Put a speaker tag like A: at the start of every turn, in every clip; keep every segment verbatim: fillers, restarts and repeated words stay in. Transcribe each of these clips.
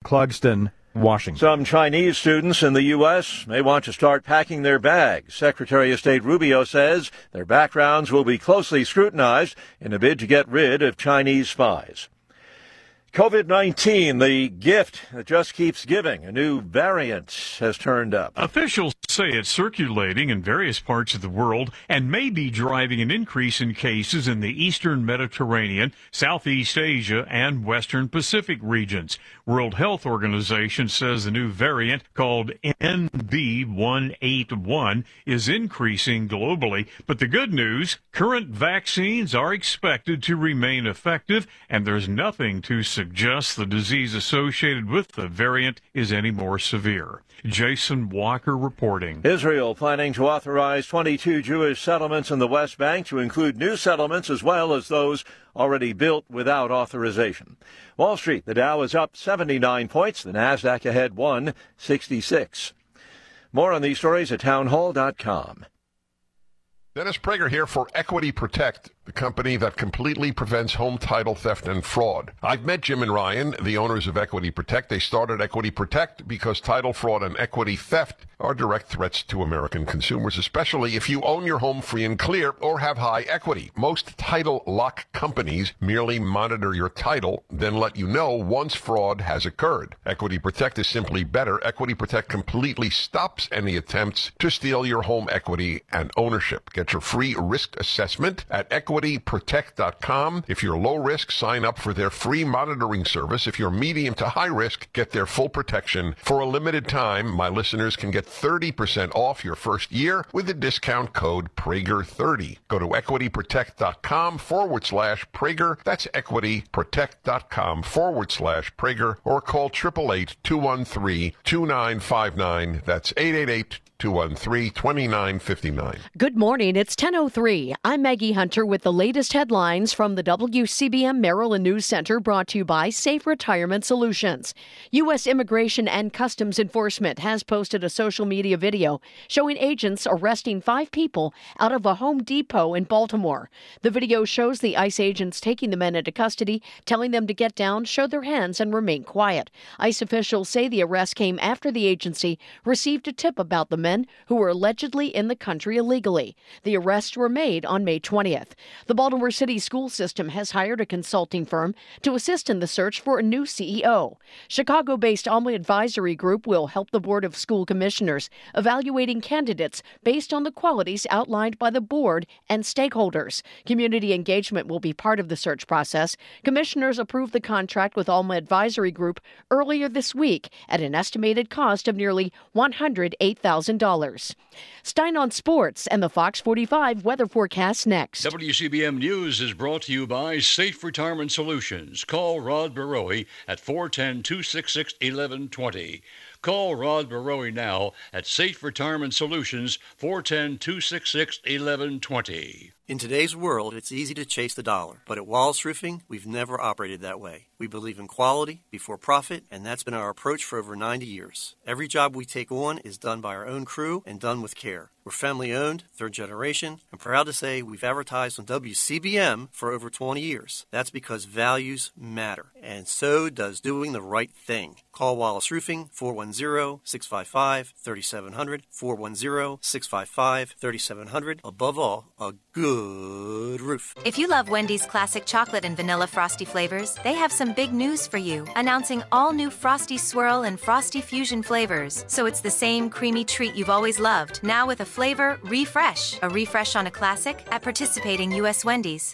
A: Clugston, Washington.
B: Some Chinese students in the U S may want to start packing their bags. Secretary of State Rubio says their backgrounds will be closely scrutinized in a bid to get rid of Chinese spies. COVID nineteen, the gift that just keeps giving. A new variant has turned up.
C: Officials say it's circulating in various parts of the world and may be driving an increase in cases in the eastern Mediterranean, Southeast Asia, and Western Pacific regions. World Health Organization says the new variant, called N B one eighty-one, is increasing globally. But the good news, current vaccines are expected to remain effective, and there's nothing to suggest the disease associated with the variant is any more severe. Jason Walker reporting.
B: Israel planning to authorize twenty-two Jewish settlements in the West Bank to include new settlements as well as those already built without authorization. Wall Street, the Dow is up seventy-nine points. The Nasdaq ahead one sixty-six. More on these stories at townhall dot com.
D: Dennis Prager here for Equity Protect, the company that completely prevents home title theft and fraud. I've met Jim and Ryan, the owners of Equity Protect. They started Equity Protect because title fraud and equity theft are direct threats to American consumers, especially if you own your home free and clear or have high equity. Most title lock companies merely monitor your title, then let you know once fraud has occurred. Equity Protect is simply better. Equity Protect completely stops any attempts to steal your home equity and ownership. Get your free risk assessment at equity protect dot com. If you're low risk, sign up for their free monitoring service. If you're medium to high risk, get their full protection. For a limited time, my listeners can get thirty percent off your first year with the discount code Prager thirty. Go to equity protect dot com forward slash Prager. That's equity protect dot com forward slash Prager, or call eight eight eight, two one three, two nine five nine. That's eight eight eight, two one three, two nine five nine.
E: Good morning. It's ten oh three. I'm Maggie Hunter with the latest headlines from the W C B M Maryland News Center, brought to you by Safe Retirement Solutions. U S Immigration and Customs Enforcement has posted a social media video showing agents arresting five people out of a Home Depot in Baltimore. The video shows the ICE agents taking the men into custody, telling them to get down, show their hands, and remain quiet. ICE officials say the arrest came after the agency received a tip about the men who were allegedly in the country illegally. The arrests were made on May twentieth. The Baltimore City school system has hired a consulting firm to assist in the search for a new C E O. Chicago-based Alma Advisory Group will help the Board of School Commissioners evaluating candidates based on the qualities outlined by the board and stakeholders. Community engagement will be part of the search process. Commissioners approved the contract with Alma Advisory Group earlier this week at an estimated cost of nearly one hundred eight thousand dollars. Stein on Sports and the Fox forty-five weather forecast next.
F: W C B M News is brought to you by Safe Retirement Solutions. Call Rod Barowie at four one zero, two six six, one one two zero. Call Rod Barowie now at Safe Retirement Solutions, four one zero, two six six, one one two zero.
G: In today's world, it's easy to chase the dollar. But at Wallace Roofing, we've never operated that way. We believe in quality before profit, and that's been our approach for over ninety years. Every job we take on is done by our own crew and done with care. We're family-owned, third generation. I'm proud to say we've advertised on W C B M for over twenty years. That's because values matter, and so does doing the right thing. Call Wallace Roofing, four one zero, six five five, three seven zero zero, four one zero, six five five, three seven zero zero. Above all, a good roof.
H: If you love Wendy's classic chocolate and vanilla Frosty flavors, they have some big news for you, announcing all new Frosty Swirl and Frosty Fusion flavors. So it's the same creamy treat you've always loved, now with a flavor refresh. A refresh on a classic at participating U S Wendy's.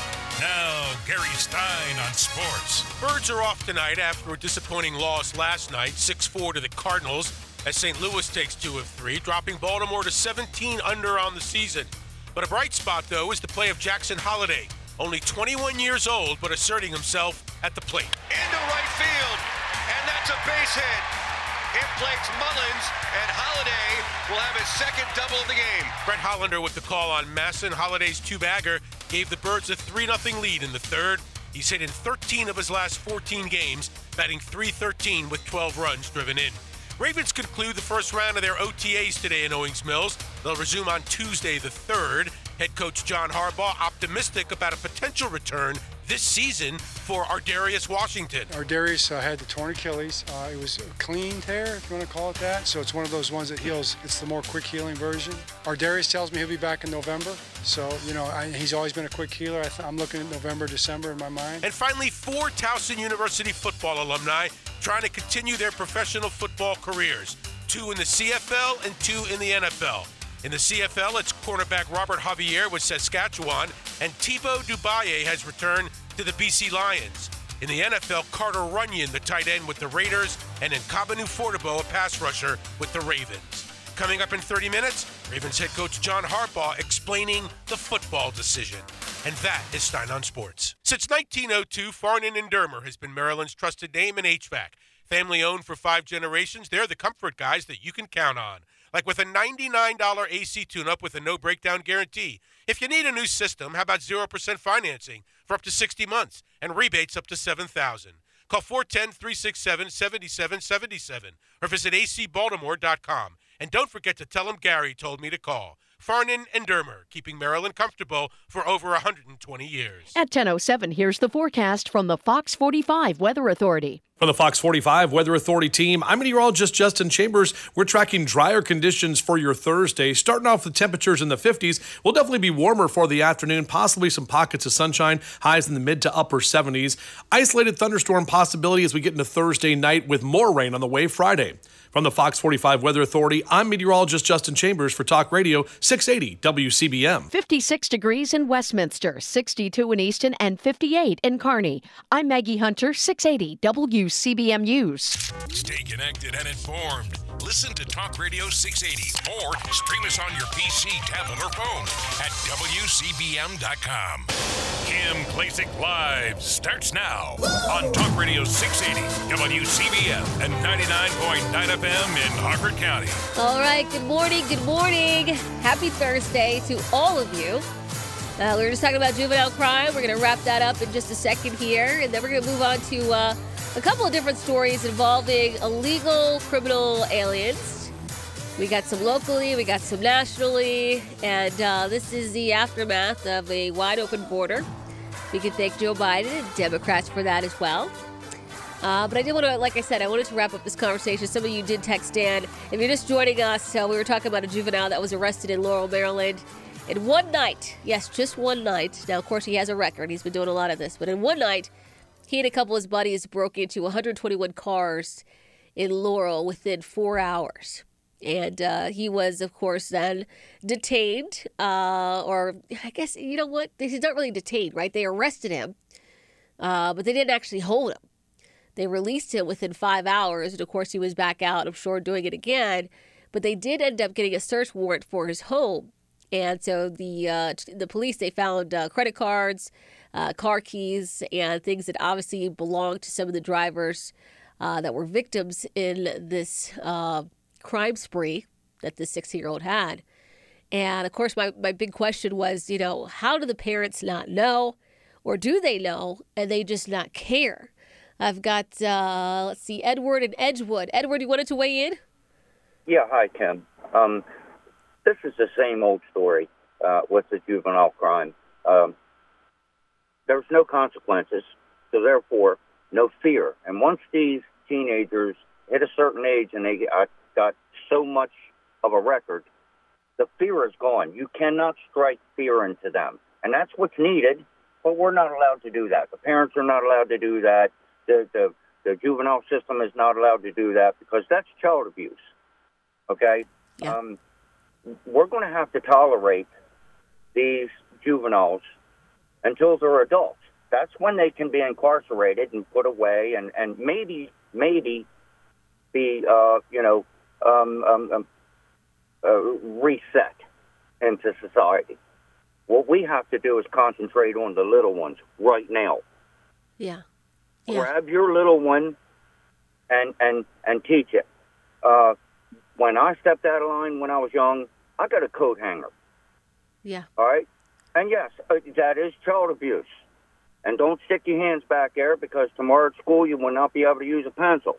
I: Now, Gary Stein on sports. Birds are off tonight after a disappointing loss last night, six four to the Cardinals, as Saint Louis takes two of three, dropping Baltimore to seventeen under on the season. But a bright spot, though, is the play of Jackson Holliday, only twenty-one years old, but asserting himself at the plate.
J: Into right field, and that's a base hit. It plays Mullins, and Holliday will have his second double of the game.
I: Brett Hollander with the call on Masson. Holliday's two-bagger gave the Birds a three nothing lead in the third. He's hit in thirteen of his last fourteen games, batting three thirteen with twelve runs driven in. Ravens conclude the first round of their O T As today in Owings Mills. They'll resume on Tuesday the third. Head coach John Harbaugh optimistic about a potential return this season for Ardarius Washington.
A: Ardarius uh, had the torn Achilles. Uh, it was a clean tear, if you want to call it that. So it's one of those ones that heals. It's the more quick healing version. Ardarius tells me he'll be back in November. So, you know, I, he's always been a quick healer. I th- I'm looking at November, December in my mind.
I: And finally, four Towson University football alumni trying to continue their professional football careers. Two in the C F L and two in the N F L. In the C F L, it's cornerback Robert Javier with Saskatchewan, and Thibaut Dubaye has returned to the B C Lions. In the N F L, Carter Runyon, the tight end with the Raiders, and Nkabanu Fortabo, a pass rusher with the Ravens. Coming up in thirty minutes, Ravens head coach John Harbaugh explaining the football decision. And that is Stein on Sports. Since nineteen oh two, Farnan and Dermer has been Maryland's trusted name in H V A C. Family owned for five generations, they're the comfort guys that you can count on. Like with a ninety-nine dollars A C tune-up with a no-breakdown guarantee. If you need a new system, how about zero percent financing for up to sixty months and rebates up to seven thousand dollars? Call four one zero, three six seven, seven seven seven seven or visit a c baltimore dot com. And don't forget to tell them Gary told me to call. Farnan and Dermer, keeping Maryland comfortable for over one hundred twenty years.
E: At ten oh seven, here's the forecast from the Fox forty-five Weather Authority.
K: From the Fox forty-five Weather Authority team, I'm meteorologist Justin Chambers. We're tracking drier conditions for your Thursday. Starting off with temperatures in the fifties, we'll definitely be warmer for the afternoon, possibly some pockets of sunshine, highs in the mid to upper seventies. Isolated thunderstorm possibility as we get into Thursday night with more rain on the way Friday. From the Fox forty-five Weather Authority, I'm meteorologist Justin Chambers for Talk Radio six eighty W C B M.
E: fifty-six degrees in Westminster, sixty-two in Easton, and fifty-eight in Kearney. I'm Maggie Hunter, six eighty W C B M News.
L: Stay connected and informed. Listen to Talk Radio six eighty or stream us on your P C, tablet, or phone at W C B M dot com. Kim Klacik Live starts now on Talk Radio six eighty W C B M and ninety-nine point nine F M in Harford County.
M: All right, good morning, good morning. Happy Thursday to all of you. Uh, we were just talking about juvenile crime. We're going to wrap that up in just a second here, and then we're going to move on to uh, a couple of different stories involving illegal criminal aliens. We got some locally, we got some nationally, and uh, this is the aftermath of a wide-open border. We can thank Joe Biden and Democrats for that as well. Uh, but I did want to, like I said, I wanted to wrap up this conversation. Some of you did text Dan. If you're just joining us, uh, we were talking about a juvenile that was arrested in Laurel, Maryland. In one night, yes, just one night. Now, of course, he has a record. He's been doing a lot of this. But in one night, he and a couple of his buddies broke into one hundred twenty-one cars in Laurel within four hours. And uh, he was, of course, then detained. Uh, or I guess, you know what? He's not really detained, right? They arrested him, uh, but they didn't actually hold him. They released him within five hours. And, of course, he was back out, I'm sure, doing it again. But they did end up getting a search warrant for his home. And so the uh, the police, they found uh, credit cards, uh, car keys, and things that obviously belonged to some of the drivers uh, that were victims in this uh, crime spree that this sixteen-year-old had. And, of course, my, my big question was, you know, how do the parents not know, or do they know, and they just not care? I've got, uh, let's see, Edward and Edgewood. Edward, you wanted to weigh in?
N: Yeah, hi, Kim. Um, this is the same old story uh, with the juvenile crime. Um, there's no consequences, so therefore no fear. And once these teenagers hit a certain age and they got, got so much of a record, the fear is gone. You cannot strike fear into them. And that's what's needed, but we're not allowed to do that. The parents are not allowed to do that. The, the, the juvenile system is not allowed to do that because that's child abuse. Okay?
M: Yeah.
N: Um, we're going to have to tolerate these juveniles until they're adults. That's when they can be incarcerated and put away and, and maybe, maybe be, uh, you know, um, um, um, uh, reset into society. What we have to do is concentrate on the little ones right now.
M: Yeah. Yeah.
N: Grab your little one and and and teach it. Uh, when I stepped out of line when I was young, I got a coat hanger.
M: Yeah.
N: All right? And yes, uh, that is child abuse. And don't stick your hands back there because tomorrow at school you will not be able to use a pencil.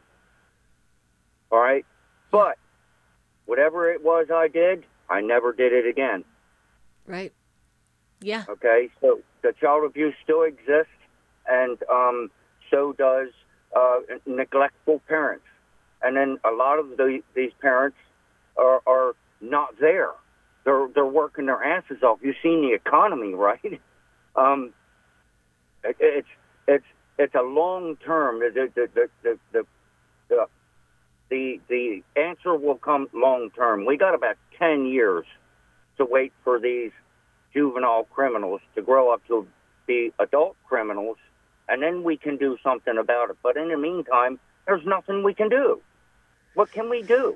N: All right? But whatever it was I did, I never did it again.
M: Right. Yeah.
N: Okay? So the child abuse still exists. and um, so does uh, neglectful parents. And then a lot of the, these parents are, are not there. They're they're working their asses off. You've seen the economy, right? Um, it, it's it's it's a long term. The the the the the, the, the, the answer will come long term. We got about ten years to wait for these juvenile criminals to grow up to be adult criminals, and then we can do something about it. But in the meantime, there's nothing we can do. What can we do?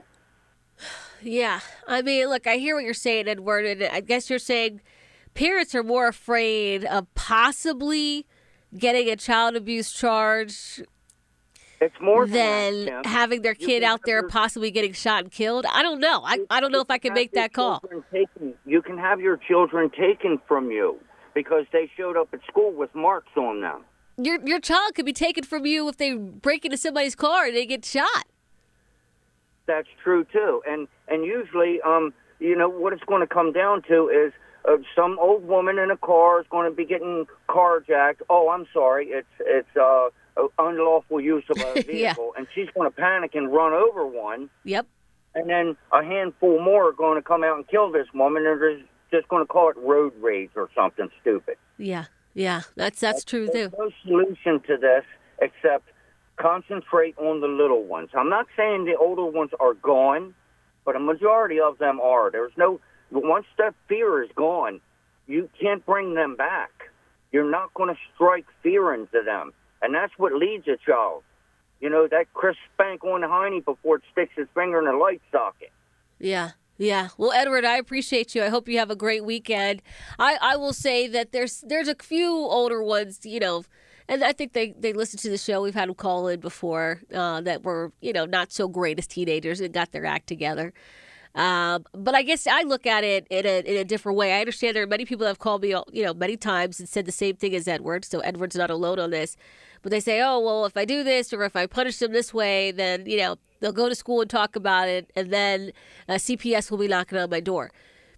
M: Yeah. I mean, look, I hear what you're saying, Edward, and I guess you're saying parents are more afraid of possibly getting a child abuse charge
N: it's more
M: than,
N: than that,
M: having their kid out there
N: your,
M: possibly getting shot and killed. I don't know. I, I don't know if I can make that call.
N: Taken, you can have your children taken from you because they showed up at school with marks on them.
M: Your your child could be taken from you if they break into somebody's car and they get shot.
N: That's true too, and and usually, um, you know, what it's going to come down to is uh, some old woman in a car is going to be getting carjacked. Oh, I'm sorry, it's it's uh, unlawful use of a vehicle,
M: yeah.
N: and she's going to panic and run over one.
M: Yep.
N: And then a handful more are going to come out and kill this woman, and they're just going to call it road rage or something stupid.
M: Yeah, yeah, that's that's true
N: There's
M: too.
N: no solution to this except concentrate on the little ones. I'm not saying the older ones are gone, but a majority of them are. There's no, once that fear is gone, you can't bring them back. You're not going to strike fear into them. And that's what leads a child. You know, that crisp spank on the hiney before it sticks his finger in the light socket.
M: Yeah. Yeah. Well, Edward, I appreciate you. I hope you have a great weekend. I, I will say that there's there's a few older ones, you know, and I think they, they listen to the show. We've had them call in before uh, that were, you know, not so great as teenagers and got their act together. Um, but I guess I look at it in a, in a different way. I understand there are many people that have called me, you know, many times and said the same thing as Edward. So Edward's not alone on this. But they say, oh, well, if I do this or if I punish them this way, then, you know, they'll go to school and talk about it. And then uh, C P S will be knocking on my door.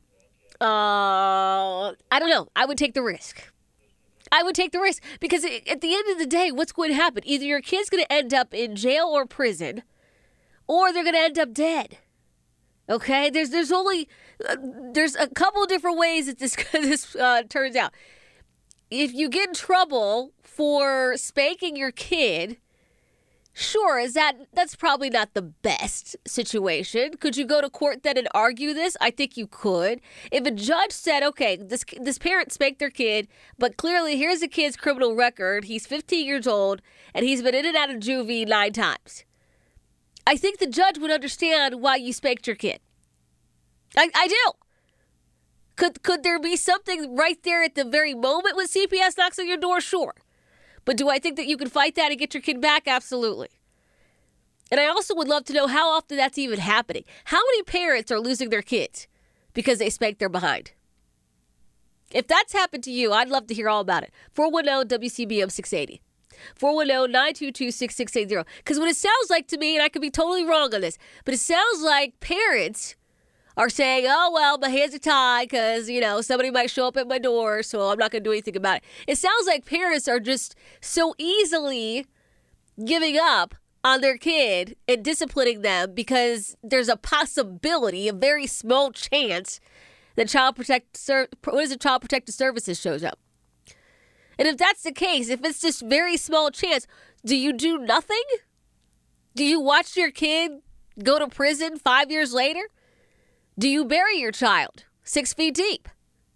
M: Uh, I don't know. I would take the risk. I would take the risk because at the end of the day, what's going to happen? Either your kid's going to end up in jail or prison, or they're going to end up dead. Okay, there's there's only uh, there's a couple of different ways that this this uh, turns out. If you get in trouble for spanking your kid, sure, is that that's probably not the best situation. Could you go to court then and argue this? I think you could. If a judge said, okay, this this parent spanked their kid, but clearly here's the kid's criminal record. He's fifteen years old, and he's been in and out of juvie nine times. I think the judge would understand why you spanked your kid. I, I do. Could could there be something right there at the very moment when C P S knocks on your door? Sure. But do I think that you can fight that and get your kid back? Absolutely. And I also would love to know how often that's even happening. How many parents are losing their kids because they spanked their behind? If that's happened to you, I'd love to hear all about it. four one zero W C B M six eighty. four one zero, nine two two, six six eight zero. Because what it sounds like to me, and I could be totally wrong on this, but it sounds like parents are saying, oh, well, my hands are tied because, you know, somebody might show up at my door, so I'm not going to do anything about it. It sounds like parents are just so easily giving up on their kid and disciplining them because there's a possibility, a very small chance, that Child Protect, what is it, Child Protective Services shows up. And if that's the case, if it's this very small chance, do you do nothing? Do you watch your kid go to prison five years later? Do you bury your child six feet deep?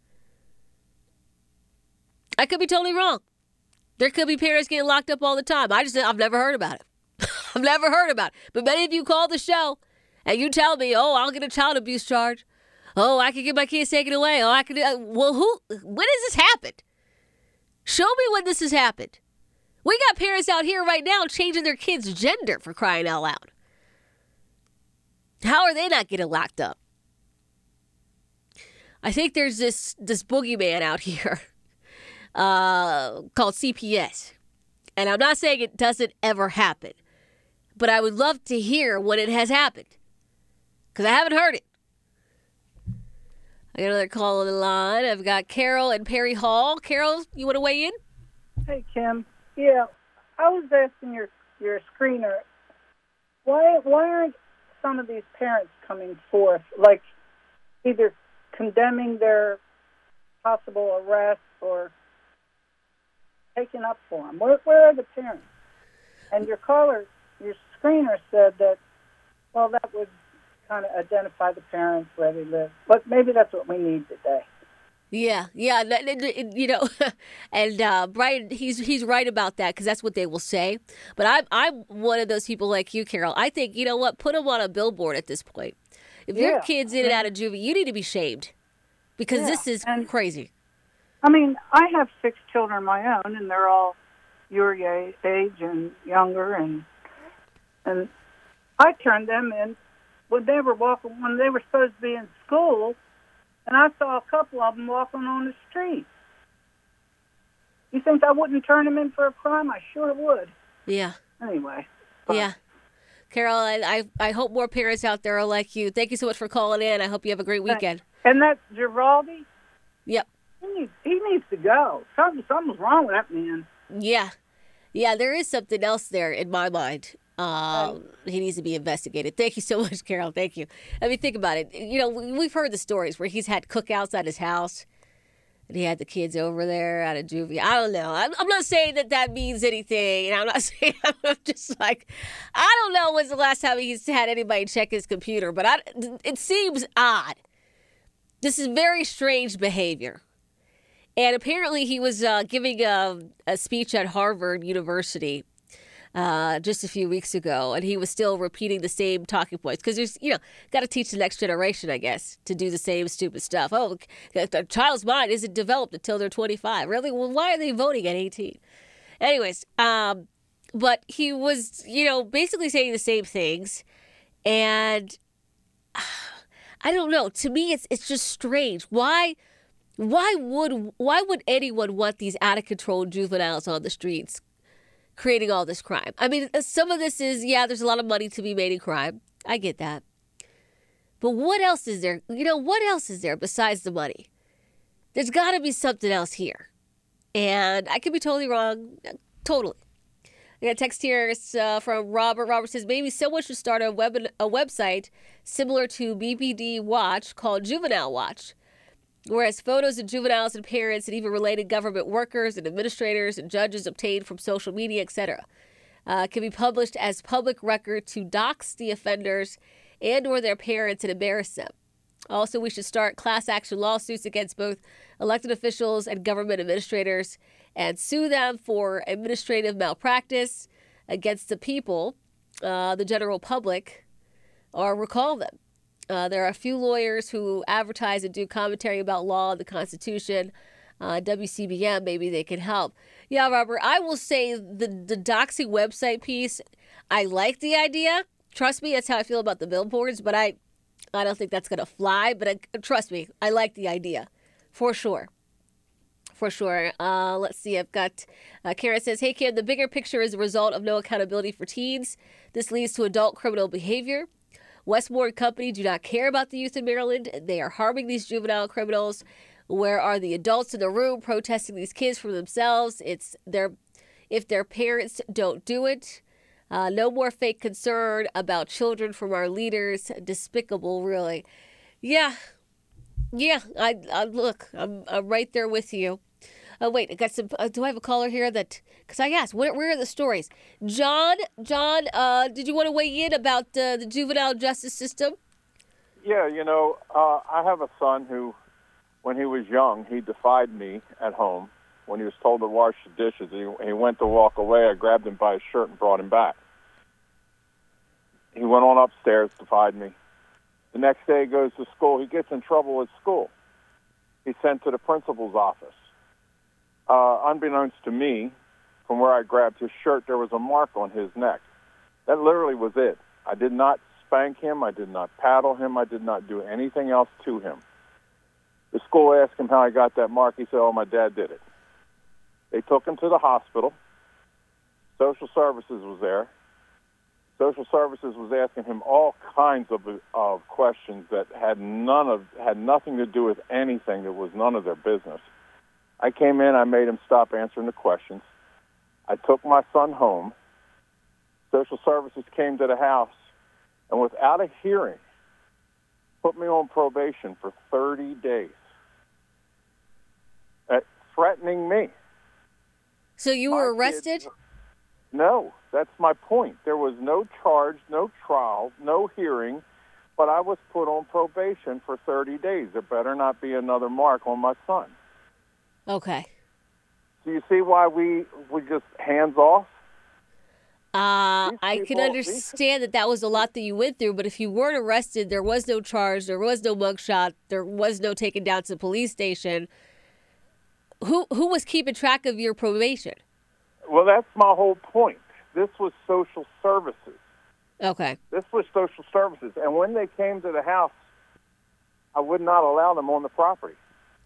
M: I could be totally wrong. There could be parents getting locked up all the time. I just, I've never heard about it. I've never heard about it. But many of you call the show and you tell me, oh, I'll get a child abuse charge. Oh, I can get my kids taken away. Oh, I can. Uh, well, who? When has this happened? Show me when this has happened. We got parents out here right now changing their kids' gender, for crying out loud. How are they not getting locked up? I think there's this this boogeyman out here uh, called C P S. And I'm not saying it doesn't ever happen, but I would love to hear when it has happened because I haven't heard it. I got another call on the line. I've got Carol and Perry Hall. Carol, you want to weigh in?
O: Hey, Kim. Yeah, I was asking your your screener, why why aren't some of these parents coming forth, like either condemning their possible arrest or taking up for them? Where, where are the parents? And your caller, your screener said that, well, that would kind of identify the parents where they live. But maybe that's what we need today.
M: Yeah, yeah, you know, and uh, Brian, he's he's right about that because that's what they will say. But I'm I'm one of those people like you, Carol. I think, you know what, put them on a billboard at this point. If
O: Yeah.
M: your kid's in and out of juvie, you need to be shamed because
O: Yeah,
M: this is
O: and-
M: crazy.
O: I mean, I have six children of my own, and they're all your ya- age and younger, and and I turned them in when they were walking, when they were supposed to be in school, and I saw a couple of them walking on the street. You think I wouldn't turn them in for a crime? I sure would.
M: Yeah.
O: Anyway.
M: Yeah. Carol, I, I I hope more parents out there are like you. Thank you so much for calling in. I hope you have a great weekend.
O: And that Giraldi,
M: Yep.
O: he needs, he needs to go. Something, something's wrong with that man.
M: Yeah. Yeah, there is something else there in my mind. Uh, he needs to be investigated. Thank you so much, Carol. Thank you. I mean, think about it. You know, we- we've heard the stories where he's had cookouts at his house and he had the kids over there at a juvie. I don't know. I'm, I'm not saying that that means anything. And I'm not saying, I'm just like, I don't know when's the last time he's had anybody check his computer, but I, it seems odd. This is very strange behavior. And apparently he was uh, giving a, a speech at Harvard University uh, just a few weeks ago, and he was still repeating the same talking points because there's, you know, got to teach the next generation, I guess, to do the same stupid stuff. Oh, the child's mind isn't developed until they're twenty-five. Really? Well, why are they voting at eighteen? Anyways, um, but he was, you know, basically saying the same things, and I don't know. To me, it's it's just strange. Why? Why would why would anyone want these out of control juveniles on the streets creating all this crime? I mean, some of this is, yeah, there's a lot of money to be made in crime. I get that. But what else is there? You know, what else is there besides the money? There's got to be something else here. And I could be totally wrong. Totally. I got a text here it's, uh, from Robert. Robert says, maybe someone should start a web a website similar to B P D Watch called Juvenile Watch, whereas photos of juveniles and parents and even related government workers and administrators and judges obtained from social media, et cetera, uh, can be published as public record to dox the offenders and or their parents and embarrass them. Also, we should start class action lawsuits against both elected officials and government administrators and sue them for administrative malpractice against the people, uh, the general public, or recall them. Uh, there are a few lawyers who advertise and do commentary about law and the Constitution. Uh, W C B M, maybe they can help. Yeah, Robert, I will say the, the doxing website piece, I like the idea. Trust me, that's how I feel about the billboards, but I, I don't think that's going to fly. But I, trust me, I like the idea, for sure. For sure. Uh, let's see. I've got uh, Karen says, hey, Kim, the bigger picture is a result of no accountability for teens. This leads to adult criminal behavior. Westmore and company do not care about the youth in Maryland. They are harming these juvenile criminals. Where are the adults in the room protesting these kids for themselves? It's their, if their parents don't do it. Uh, no more fake concern about children from our leaders. Despicable, really. Yeah. Yeah, I, I look, I'm, I'm right there with you. Oh, wait, I got some, uh, do I have a caller here that, because I asked, where, where are the stories? John, John, uh, did you want to weigh in about uh, the juvenile justice system?
P: Yeah, you know, uh, I have a son who, when he was young, he defied me at home. When he was told to wash the dishes, he, he went to walk away. I grabbed him by his shirt and brought him back. He went on upstairs, defied me. The next day he goes to school. He gets in trouble at school. He's sent to the principal's office. Uh, unbeknownst to me, from where I grabbed his shirt, there was a mark on his neck. That literally was it. I did not spank him. I did not paddle him. I did not do anything else to him. The school asked him how I got that mark. He said, oh, my dad did it. They took him to the hospital. Social services was there. Social services was asking him all kinds of of questions that had none of had nothing to do with anything that was none of their business. I came in, I made him stop answering the questions. I took my son home. Social services came to the house, and without a hearing, put me on probation for thirty days, uh, threatening me.
M: So you
P: My
M: were arrested?
P: kids- No, that's my point. There was no charge, no trial, no hearing, but I was put on probation for thirty days. There better not be another mark on my son.
M: Okay.
P: Do you see why we we just hands off?
M: Uh, I can
P: people-
M: understand that that was a lot that you went through, but if you weren't arrested, there was no charge, there was no mugshot, there was no taken down to the police station. Who who was keeping track of your probation?
P: Well, that's my whole point. This was social services.
M: Okay.
P: This was social services. And when they came to the house, I would not allow them on the property.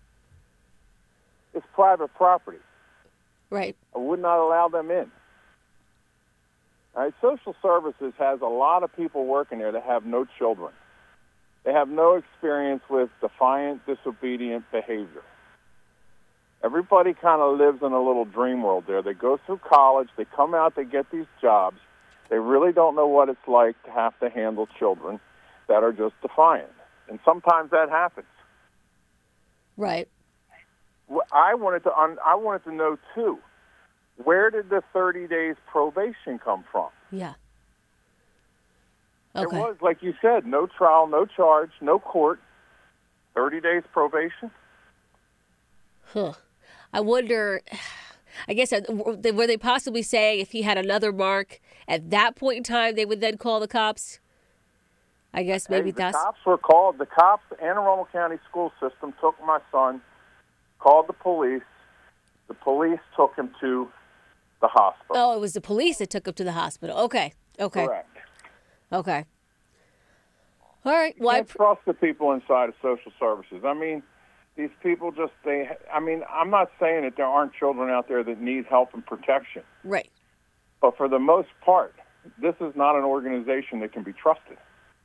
P: It's private property.
M: Right.
P: I would not allow them in. All right, social services has a lot of people working there that have no children. They have no experience with defiant, disobedient behavior. Everybody kind of lives in a little dream world there. They go through college, they come out, they get these jobs. They really don't know what it's like to have to handle children that are just defiant. And sometimes that happens.
M: Right.
P: I wanted to un- I wanted to know, too, where did the thirty days probation come from?
M: Yeah.
P: It
M: Okay.
P: was, like you said, no trial, no charge, no court, thirty days probation.
M: Huh. I wonder, I guess, uh, were they possibly saying if he had another mark at that point in time, they would then call the cops? I guess maybe
P: Hey, the
M: that's...
P: cops were called. The cops, Anne Arundel County School System took my son, called the police. The police took him to the hospital.
M: Oh, it was the police that took him to the hospital. Okay. Okay.
P: Correct.
M: Okay. All right.
P: You
M: Well, I
P: can't trust the people inside of social services. I mean, these people just, they, I mean, I'm not saying that there aren't children out there that need help and protection.
M: Right.
P: But for the most part, this is not an organization that can be trusted.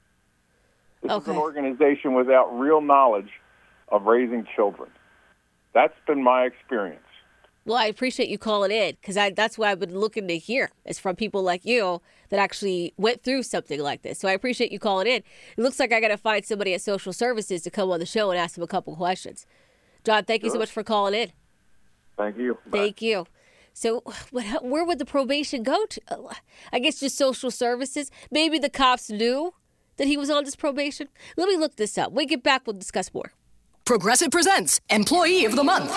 P: This is
M: Okay.
P: an organization without real knowledge of raising children. That's been my experience.
M: Well, I appreciate you calling in because that's what I've been looking to hear is from people like you that actually went through something like this. So I appreciate you calling in. It looks like I got to find somebody at social services to come on the show and ask them a couple questions. John, thank you so
P: Sure.
M: much for calling in.
P: Thank you.
M: Thank you. So what, where would the probation go to? I guess just social services. Maybe the cops knew that he was on this probation. Let me look this up. When we get back, we'll discuss more.
Q: Progressive presents Employee of the Month.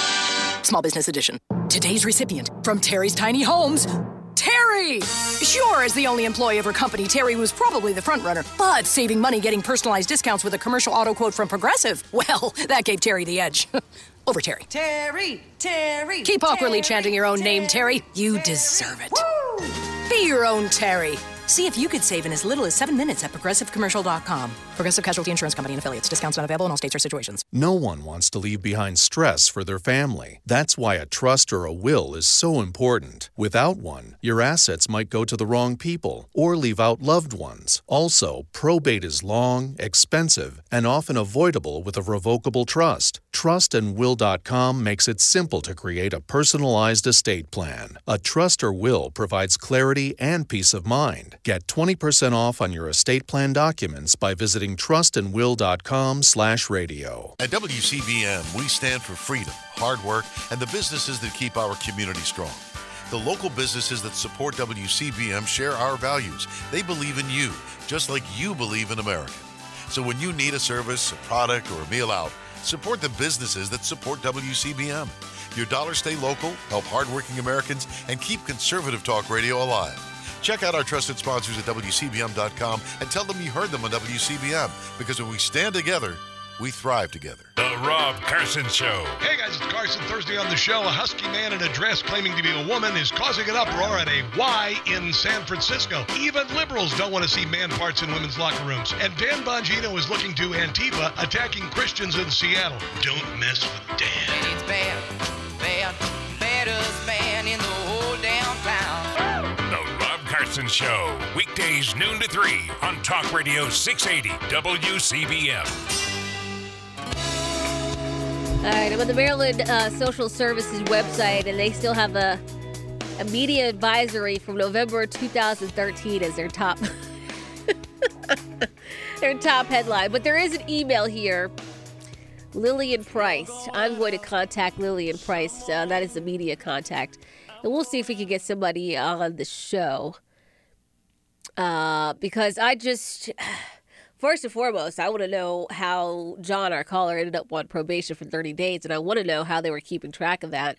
Q: Small Business Edition. Today's recipient from Terry's Tiny Homes, Terry! Sure, as the only employee of her company, Terry was probably the front runner, but saving money getting personalized discounts with a commercial auto quote from Progressive, well, that gave Terry the edge. Over Terry.
R: Terry, Terry.
Q: Keep awkwardly
R: Terry,
Q: chanting your own name, Terry. You deserve it. Be your own Terry. See if you could save in as little as seven minutes at progressive commercial dot com. Progressive Casualty Insurance Company and Affiliates. Discounts not available in all states or situations.
S: No one wants to leave behind stress for their family. That's why a trust or a will is so important. Without one, your assets might go to the wrong people or leave out loved ones. Also, probate is long, expensive, and often avoidable with a revocable trust. trust and will dot com makes it simple to create a personalized estate plan. A trust or will provides clarity and peace of mind. Get twenty percent off on your estate plan documents by visiting trust and will dot com slash radio.
T: At W C B M, we stand for freedom, hard work, and the businesses that keep our community strong. The local businesses that support W C B M share our values. They believe in you, just like you believe in America. So when you need a service, a product, or a meal out, support the businesses that support W C B M. Your dollars stay local, help hardworking Americans, and keep conservative talk radio alive. Check out our trusted sponsors at W C B M dot com and tell them you heard them on W C B M, because when we stand together, we thrive together.
L: The Rob Carson Show.
U: Hey guys, it's Carson. Thursday on the show, a husky man in a dress claiming to be a woman is causing an uproar at a Y in San Francisco. Even liberals don't want to see man parts in women's locker rooms. And Dan Bongino is looking to Antifa attacking Christians in Seattle. Don't mess with Dan.
R: It's bad, bad, baddest man in the whole downtown.
L: The Rob Carson Show. Weekdays noon to three on Talk Radio six eighty W C B M.
M: All right, I'm on the Maryland uh, Social Services website, and they still have a a media advisory from November two thousand thirteen as their top their top headline. But there is an email here. Lillian Price. I'm going to contact Lillian Price. Uh, that is the media contact. And we'll see if we can get somebody on the show. Uh, because I just, first and foremost, I want to know how John, our caller, ended up on probation for thirty days. And I want to know how they were keeping track of that.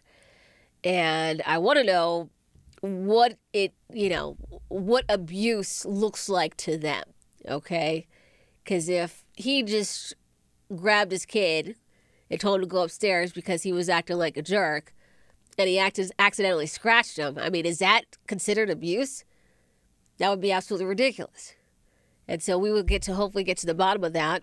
M: And I want to know what it, you know, what abuse looks like to them. Okay? Because if he just grabbed his kid and told him to go upstairs because he was acting like a jerk, and he acted, accidentally scratched him, I mean, is that considered abuse? That would be absolutely ridiculous. And so we will get to hopefully get to the bottom of that.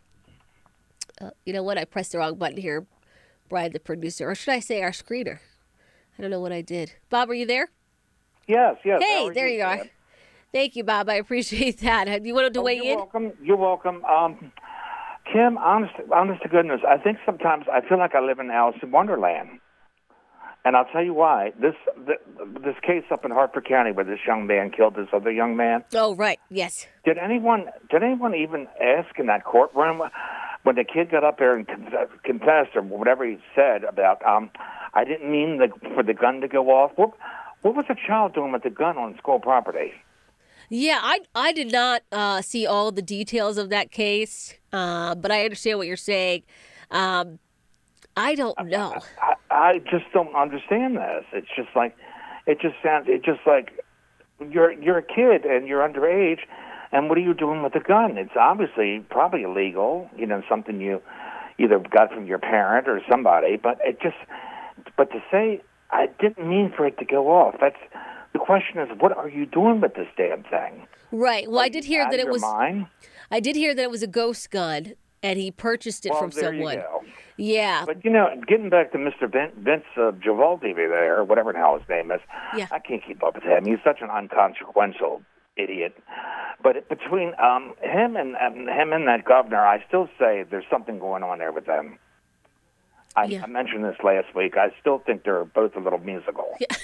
M: Uh, you know what? I pressed the wrong button here, Brian, the producer. Or should I say our screener? I don't know what I did. Bob, are you there?
C: Yes, yes.
M: Hey, there you, you are. Thank you, Bob. I appreciate that. You wanted to
C: oh,
M: weigh
C: you're
M: in?
C: You're welcome. You're welcome. Um, Kim, honest, honest to goodness, I think sometimes I feel like I live in Alice in Wonderland. And I'll tell you why. This the, this case up in Hartford County where this young man killed this other young man.
M: Oh, right. Yes.
C: Did anyone did anyone even ask in that courtroom when the kid got up there and confessed or whatever he said about, um, I didn't mean the, for the gun to go off? What, what was the child doing with the gun on school property?
M: Yeah, I I did not uh, see all the details of that case, uh, but I understand what you're saying. Um, I don't know.
C: I, I just don't understand this. It's just like, it just sounds, it just like, you're you're a kid and you're underage, and what are you doing with a gun? It's obviously probably illegal, you know, something you either got from your parent or somebody, but it just, but to say, I didn't mean for it to go off, that's, the question is, what are you doing with this damn thing?
M: Right. Well, I did hear that it was.
C: Mind?
M: I did hear that it was a ghost gun, and he purchased it
C: well,
M: from
C: there
M: someone.
C: You go.
M: Yeah.
C: But you know, getting back to Mister Vin, Vince uh, Givaldi there, or whatever the hell his name is,
M: yeah.
C: I can't keep up with him. He's such an unconsequential idiot. But between um, him and um, him and that governor, I still say there's something going on there with them. I,
M: yeah.
C: I mentioned this last week. I still think they're both a little musical.
M: Yeah.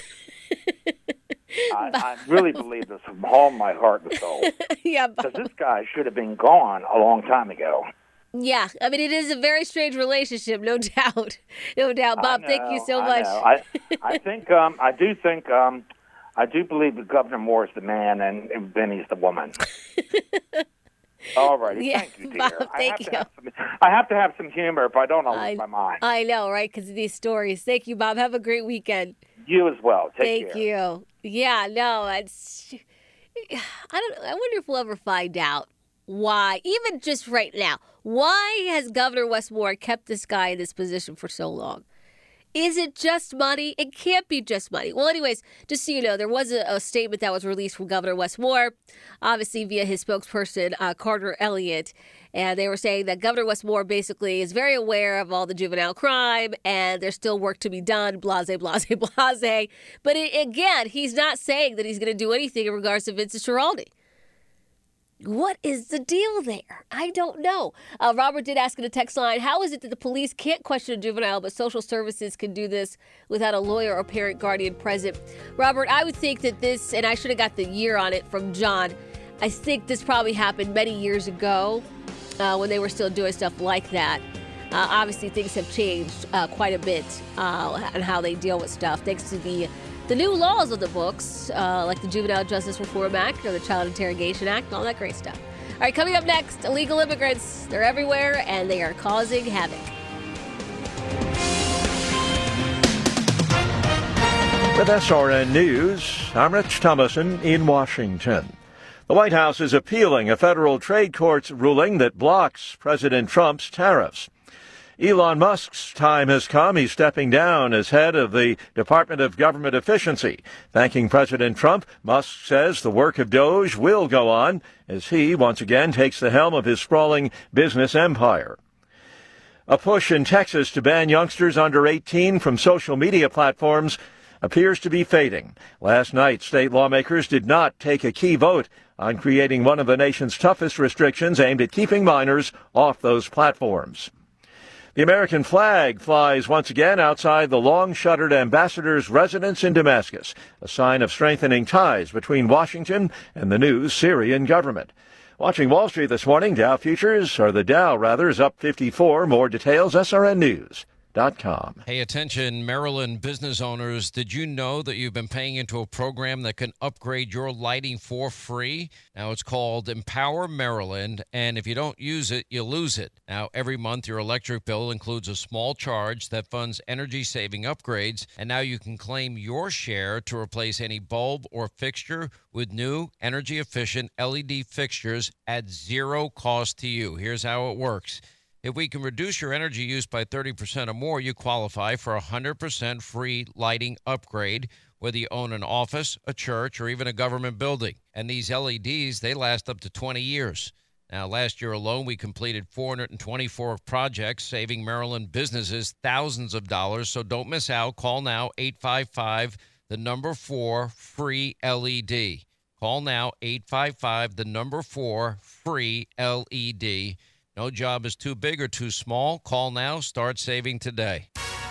C: I, I really believe this with all my heart and soul.
M: Yeah,
C: because this guy should have been gone a long time ago.
M: Yeah, I mean, it is a very strange relationship, no doubt, no doubt. Bob,
C: know,
M: thank you so
C: I
M: much.
C: Know. I, I think, um, I do think, um, I do believe that Governor Moore is the man and, and Benny's the woman. All righty,
M: yeah,
C: thank you, dear.
M: Bob,
C: I
M: thank
C: have
M: you.
C: To have some, I have to have some humor. If I don't, I'll
M: I,
C: lose my mind.
M: I know, right? Because of these stories. Thank you, Bob. Have a great weekend.
C: You as well. Take
M: Thank
C: care.
M: you. Yeah, no, it's. I don't. I wonder if we'll ever find out why, even just right now, why has Governor Wes Moore kept this guy in this position for so long? Is it just money? It can't be just money. Well, anyways, just so you know, there was a, a statement that was released from Governor Wes Moore, obviously via his spokesperson, uh, Carter Elliott. And they were saying that Governor Wes Moore basically is very aware of all the juvenile crime and there's still work to be done, blase, blase, blase. But it, again, he's not saying that he's going to do anything in regards to Vincent Schiraldi. What is the deal there? I don't know. Uh, Robert did ask in a text line, how is it that the police can't question a juvenile, but social services can do this without a lawyer or parent guardian present? Robert, I would think that this, and I should have got the year on it from John, I think this probably happened many years ago uh, when they were still doing stuff like that. Uh, obviously, things have changed uh, quite a bit uh, on how they deal with stuff, thanks to the The new laws on the books, uh, like the Juvenile Justice Reform Act or the Child Interrogation Act, all that great stuff. All right, coming up next, illegal immigrants. They're everywhere, and they are causing havoc.
B: With S R N News, I'm Rich Thomason in Washington. The White House is appealing a federal trade court's ruling that blocks President Trump's tariffs. Elon Musk's time has come. He's stepping down as head of the Department of Government Efficiency. Thanking President Trump, Musk says the work of DOGE will go on as he once again takes the helm of his sprawling business empire. A push in Texas to ban youngsters under eighteen from social media platforms appears to be fading. Last night, state lawmakers did not take a key vote on creating one of the nation's toughest restrictions aimed at keeping minors off those platforms. The American flag flies once again outside the long-shuttered ambassador's residence in Damascus, a sign of strengthening ties between Washington and the new Syrian government. Watching Wall Street this morning, Dow futures, or the Dow rather, is up fifty-four. More details, S R N News dot com.
D: Hey, attention, Maryland business owners. Did you know that you've been paying into a program that can upgrade your lighting for free? Now, it's called Empower Maryland, and if you don't use it, you lose it. Now, every month, your electric bill includes a small charge that funds energy-saving upgrades, and now you can claim your share to replace any bulb or fixture with new energy-efficient L E D fixtures at zero cost to you. Here's how it works. If we can reduce your energy use by thirty percent or more, you qualify for a one hundred percent free lighting upgrade, whether you own an office, a church, or even a government building. And these L E Ds, they last up to twenty years. Now, last year alone, we completed four hundred twenty-four projects, saving Maryland businesses thousands of dollars. So don't miss out. Call now, eight five five, the number four, free L E D. Call now, eight five five, the number four, free L E D. No job is too big or too small. Call now. Start saving today.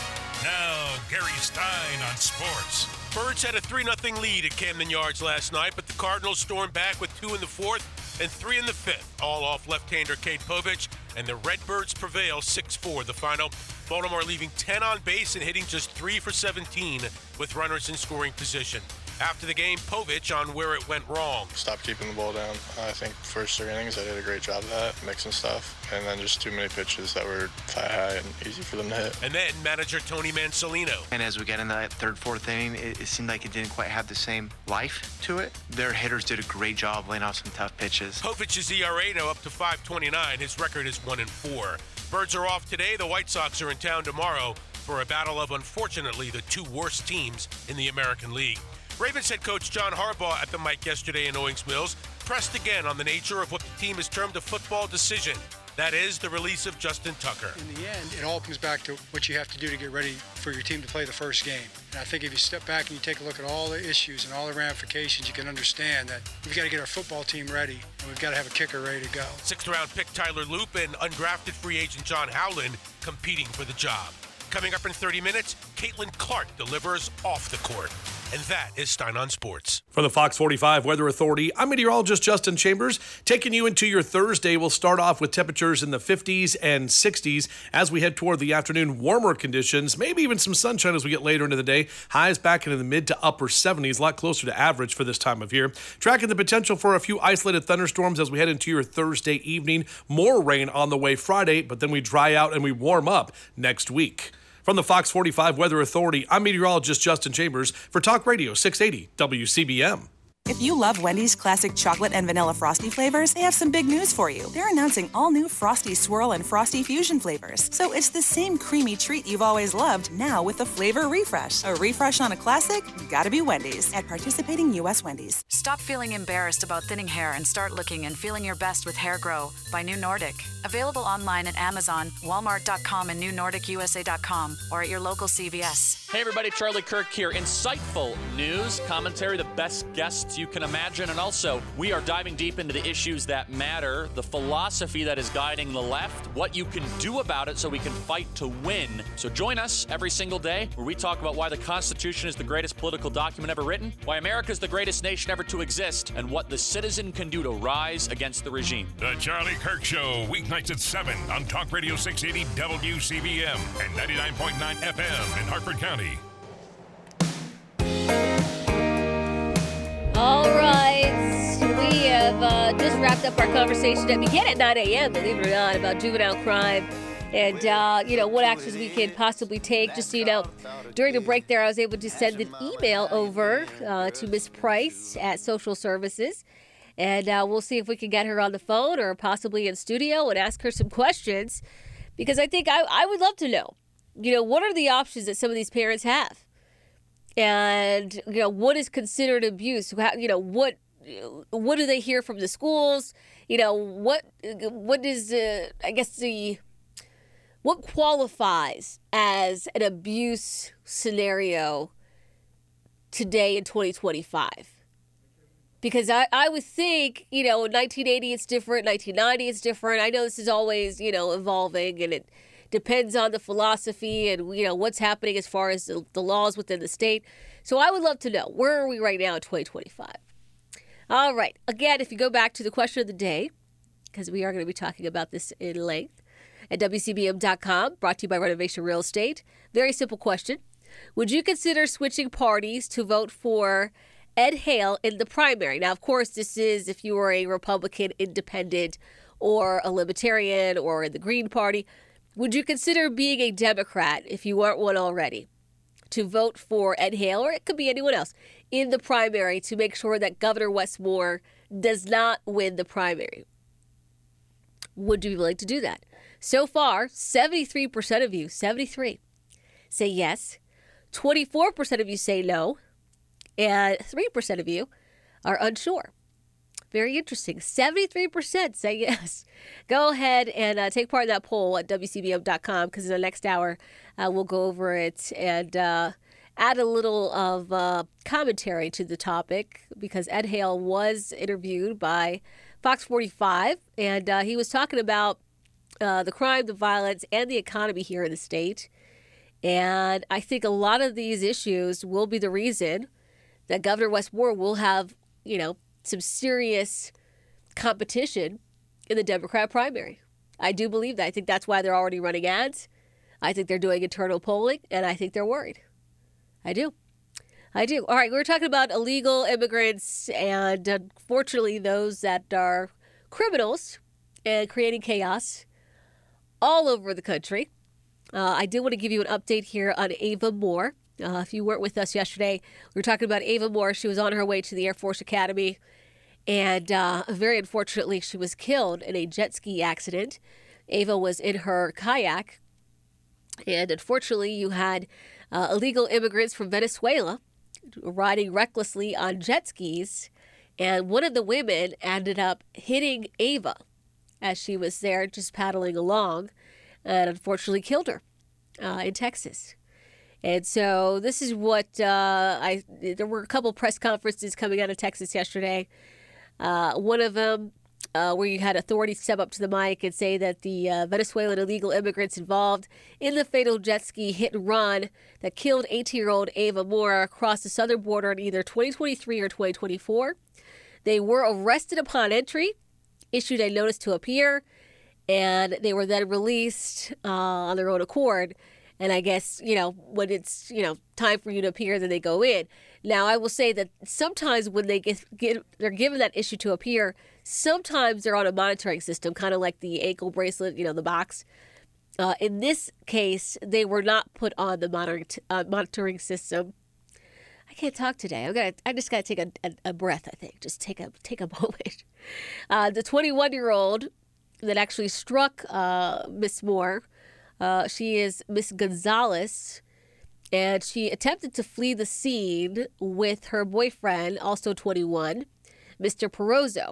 L: Now, Gary Stein on sports.
I: Birds had a three nothing lead at Camden Yards last night, but the Cardinals stormed back with two in the fourth and three in the fifth, all off left-hander Cade Povich, and the Redbirds prevail six four the final. Baltimore leaving ten on base and hitting just three for seventeen with runners in scoring position. After the game, Povich on where it went wrong.
V: Stop keeping the ball down. I think first three innings I did a great job of that, mixing stuff, and then just too many pitches that were thigh high and easy for them to hit.
I: And then manager Tony Mansolino.
W: And as we got in that third, fourth inning, it, it seemed like it didn't quite have the same life to it. Their hitters did a great job laying off some tough pitches.
I: Povich's E R A now up to five twenty-nine. His record is one and four. Birds are off today. The White Sox are in town tomorrow for a battle of, unfortunately, the two worst teams in the American League. Ravens head coach John Harbaugh at the mic yesterday in Owings Mills pressed again on the nature of what the team has termed a football decision. That is the release of Justin Tucker.
A: In the end, it all comes back to what you have to do to get ready for your team to play the first game. And I think if you step back and you take a look at all the issues and all the ramifications, you can understand that we've got to get our football team ready, and we've got to have a kicker ready to go.
I: Sixth round pick Tyler Loop and undrafted free agent John Howland competing for the job. Coming up in thirty minutes, Caitlin Clark delivers off the court. And that is Stein on Sports.
K: For the Fox forty-five Weather Authority, I'm meteorologist Justin Chambers. Taking you into your Thursday, we'll start off with temperatures in the fifties and sixties as we head toward the afternoon. Warmer conditions, maybe even some sunshine as we get later into the day. Highs back into the mid to upper seventies, a lot closer to average for this time of year. Tracking the potential for a few isolated thunderstorms as we head into your Thursday evening. More rain on the way Friday, but then we dry out and we warm up next week. From the Fox forty-five Weather Authority, I'm meteorologist Justin Chambers for Talk Radio six eighty W C B M.
X: If you love Wendy's classic chocolate and vanilla Frosty flavors, they have some big news for you. They're announcing all new Frosty Swirl and Frosty Fusion flavors. So it's the same creamy treat you've always loved, now with a flavor refresh. A refresh on a classic? Gotta be Wendy's. At participating U S Wendy's.
Y: Stop feeling embarrassed about thinning hair and start looking and feeling your best with Hair Grow by New Nordic. Available online at Amazon, Walmart dot com, and New Nordic U S A dot com, or at your local C V S.
Z: Hey everybody, Charlie Kirk here. Insightful news, commentary, the best guests you can imagine, and also we are diving deep into the issues that matter, the philosophy that is guiding the left, what you can do about it so we can fight to win. So join us every single day where we talk about why the Constitution is the greatest political document ever written, why America is the greatest nation ever to exist, and what the citizen can do to rise against the regime.
L: The Charlie Kirk Show, weeknights at seven on Talk Radio six eighty W C B M and ninety-nine point nine F M in Hartford County.
M: All right, we have uh, just wrapped up our conversation that began at nine a.m., believe it or not, about juvenile crime and, uh, you know, what actions we can possibly take. Just so you know, during the break there, I was able to send an email over uh, to Miz Price at Social Services, and uh, we'll see if we can get her on the phone or possibly in studio and ask her some questions, because I think I, I would love to know, you know, what are the options that some of these parents have? And, you know, what is considered abuse? How, you know, what what do they hear from the schools? You know, what what is, uh, I guess, the, what qualifies as an abuse scenario today in twenty twenty-five? Because I, I would think, you know, in nineteen eighty it's different, nineteen ninety it's different. I know this is always, you know, evolving and it depends on the philosophy and, you know, what's happening as far as the, the laws within the state. So I would love to know, where are we right now in twenty twenty-five? All right. Again, if you go back to the question of the day, because we are going to be talking about this in length, at W C B M dot com, brought to you by Renovation Real Estate. Very simple question. Would you consider switching parties to vote for Ed Hale in the primary? Now, of course, this is if you were a Republican independent or a Libertarian or in the Green Party. Would you consider being a Democrat, if you weren't one already, to vote for Ed Hale, or it could be anyone else, in the primary to make sure that Governor Wes Moore does not win the primary? Would you be willing to do that? So far, seventy-three percent of you, seventy-three, say yes. twenty-four percent of you say no. And three percent of you are unsure. Very interesting. seventy-three percent say yes. Go ahead and uh, take part in that poll at W C B M dot com, because in the next hour, uh, we'll go over it and uh, add a little of uh, commentary to the topic, because Ed Hale was interviewed by Fox forty-five, and uh, he was talking about uh, the crime, the violence, and the economy here in the state. And I think a lot of these issues will be the reason that Governor Wes Moore will have, you know, some serious competition in the Democrat primary. I do believe that. I think that's why they're already running ads. I think they're doing internal polling, and I think they're worried. I do. I do. All right, we're talking about illegal immigrants and, unfortunately, those that are criminals and creating chaos all over the country. Uh, I do want to give you an update here on Ava Moore. Uh, if you weren't with us yesterday, we were talking about Ava Moore. She was on her way to the Air Force Academy, and uh, very unfortunately, she was killed in a jet ski accident. Ava was in her kayak, and unfortunately, you had uh, illegal immigrants from Venezuela riding recklessly on jet skis, and one of the women ended up hitting Ava as she was there just paddling along, and unfortunately killed her uh, in Texas. And so this is what uh, I. There were a couple press conferences coming out of Texas yesterday. Uh, one of them uh, where you had authorities step up to the mic and say that the uh, Venezuelan illegal immigrants involved in the fatal jet ski hit and run that killed eighteen-year-old Ava Moore across the southern border in either twenty twenty-three or twenty twenty-four. They were arrested upon entry, issued a notice to appear, and they were then released uh, on their own accord. And I guess, you know, when it's, you know, time for you to appear, then they go in. Now, I will say that sometimes when they get, get they're given that issue to appear, sometimes they're on a monitoring system, kind of like the ankle bracelet, you know, the box. Uh, in this case, they were not put on the monitoring, uh, monitoring system. I can't talk today. I'm gonna. I just gotta take a, a, a breath. I think just take a take a moment. Uh, the twenty-one-year-old that actually struck uh, Miss Moore. Uh, she is Miss Gonzalez, and she attempted to flee the scene with her boyfriend, also twenty-one, Mister Perozzo.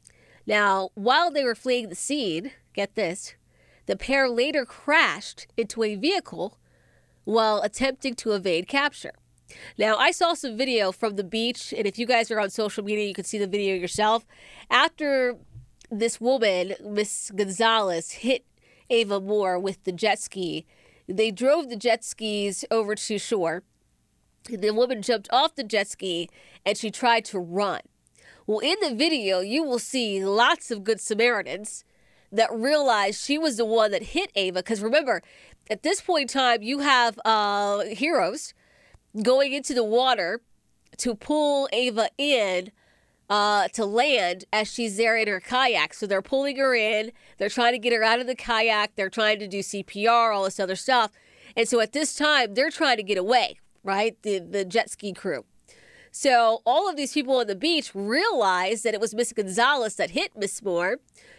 M: Now, while they were fleeing the scene, get this, the pair later crashed into a vehicle while attempting to evade capture. Now, I saw some video from the beach, and if you guys are on social media, you can see the video yourself. After this woman, Miss Gonzalez, hit Ava Moore with the jet ski, they drove the jet skis over to shore. The woman jumped off the jet ski and she tried to run. Well, in the video, you will see lots of good Samaritans that realized she was the one that hit Ava. Because remember, at this point in time, you have uh, heroes going into the water to pull Ava in Uh, to land as she's there in her kayak. So they're pulling her in. They're trying to get her out of the kayak. They're trying to do C P R, all this other stuff. And so at this time, they're trying to get away, right? The, the jet ski crew. So all of these people on the beach realized that it was Miss Gonzalez that hit Miss Moore.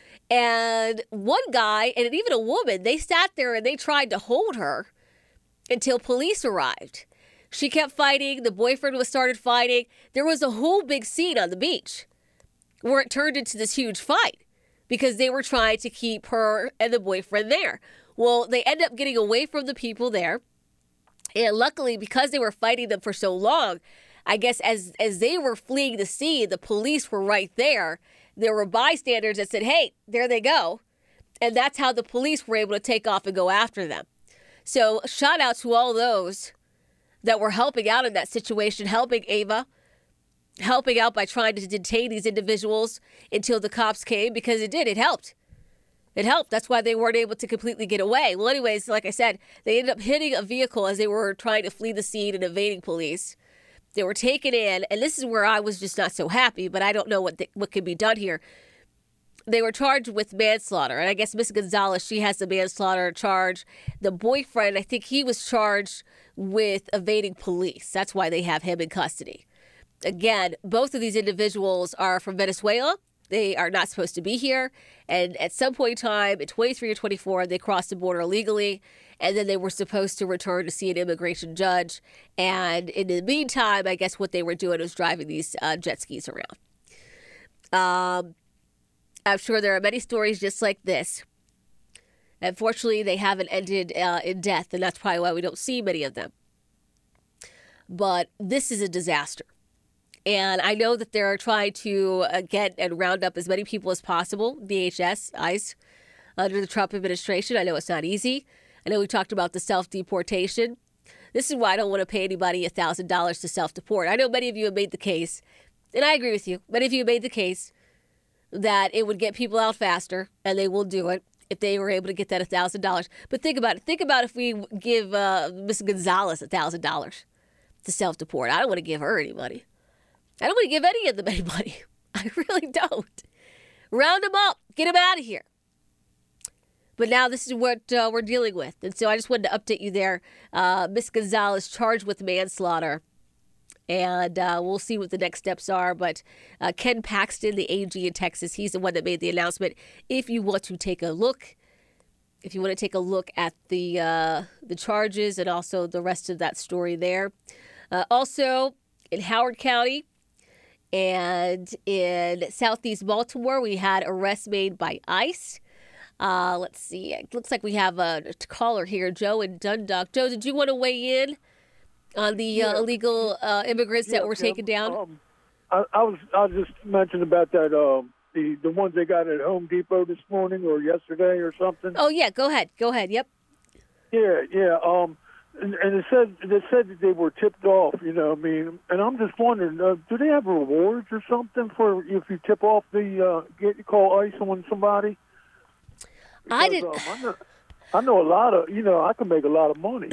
M: And one guy, and even a woman, they sat there and they tried to hold her until police arrived. She kept fighting. The boyfriend was started fighting. There was a whole big scene on the beach where it turned into this huge fight because they were trying to keep her and the boyfriend there. Well, they ended up getting away from the people there. And luckily, because they were fighting them for so long, I guess as, as they were fleeing the scene, the police were right there. There were bystanders that said, hey, there they go. And that's how the police were able to take off and go after them. So shout out to all those that were helping out in that situation, helping Ava, helping out by trying to detain these individuals until the cops came, because it did. It helped. It helped. That's why they weren't able to completely get away. Well, anyways, like I said, they ended up hitting a vehicle as they were trying to flee the scene and evading police. They were taken in, and this is where I was just not so happy, but I don't know what the, what can be done here. They were charged with manslaughter, and I guess Miss Gonzalez, she has the manslaughter charge. The boyfriend, I think he was charged with evading police. That's why they have him in custody. Again, both of these individuals are from Venezuela. They are not supposed to be here. And at some point in time, at twenty-three or twenty-four, they crossed the border illegally. And then they were supposed to return to see an immigration judge. And in the meantime, I guess what they were doing was driving these uh, jet skis around. Um, I'm sure there are many stories just like this. Unfortunately, they haven't ended uh, in death, and that's probably why we don't see many of them. But this is a disaster. And I know that they're trying to uh, get and round up as many people as possible, D H S, ICE, under the Trump administration. I know it's not easy. I know we talked about the self-deportation. This is why I don't want to pay anybody one thousand dollars to self-deport. I know many of you have made the case, and I agree with you. Many of you have made the case that it would get people out faster, and they will do it if they were able to get that one thousand dollars. But think about it. Think about if we give uh, Miss Gonzalez one thousand dollars to self-deport. I don't want to give her any money. I don't want to give any of them any money. I really don't. Round them up. Get them out of here. But now this is what uh, we're dealing with. And so I just wanted to update you there. Uh, Miss Gonzalez charged with manslaughter. And uh, we'll see what the next steps are. But uh, Ken Paxton, the A G in Texas, he's the one that made the announcement. If you want to take a look, if you want to take a look at the, uh, the charges and also the rest of that story there. Uh, also, in Howard County, and in southeast Baltimore, we had arrests made by ICE. Uh, let's see. It looks like we have a caller here, Joe in Dundalk. Joe, did you want to weigh in on the
E: yeah.
M: uh, illegal uh, immigrants
E: yeah,
M: that were
E: yeah.
M: taken down?
E: Um, I, I was I was just mentioning about that uh, the the ones they got at Home Depot this morning or yesterday or something.
M: Oh yeah, go ahead. Go ahead. Yep.
E: Yeah, yeah. Um, and, and it said they said that they were tipped off. You know, I mean, and I'm just wondering, uh, do they have rewards or something for if you tip off the uh, get call ICE on somebody? Because,
M: I did.
E: Um, I, know, I know a lot of. You know, I can make a lot of money.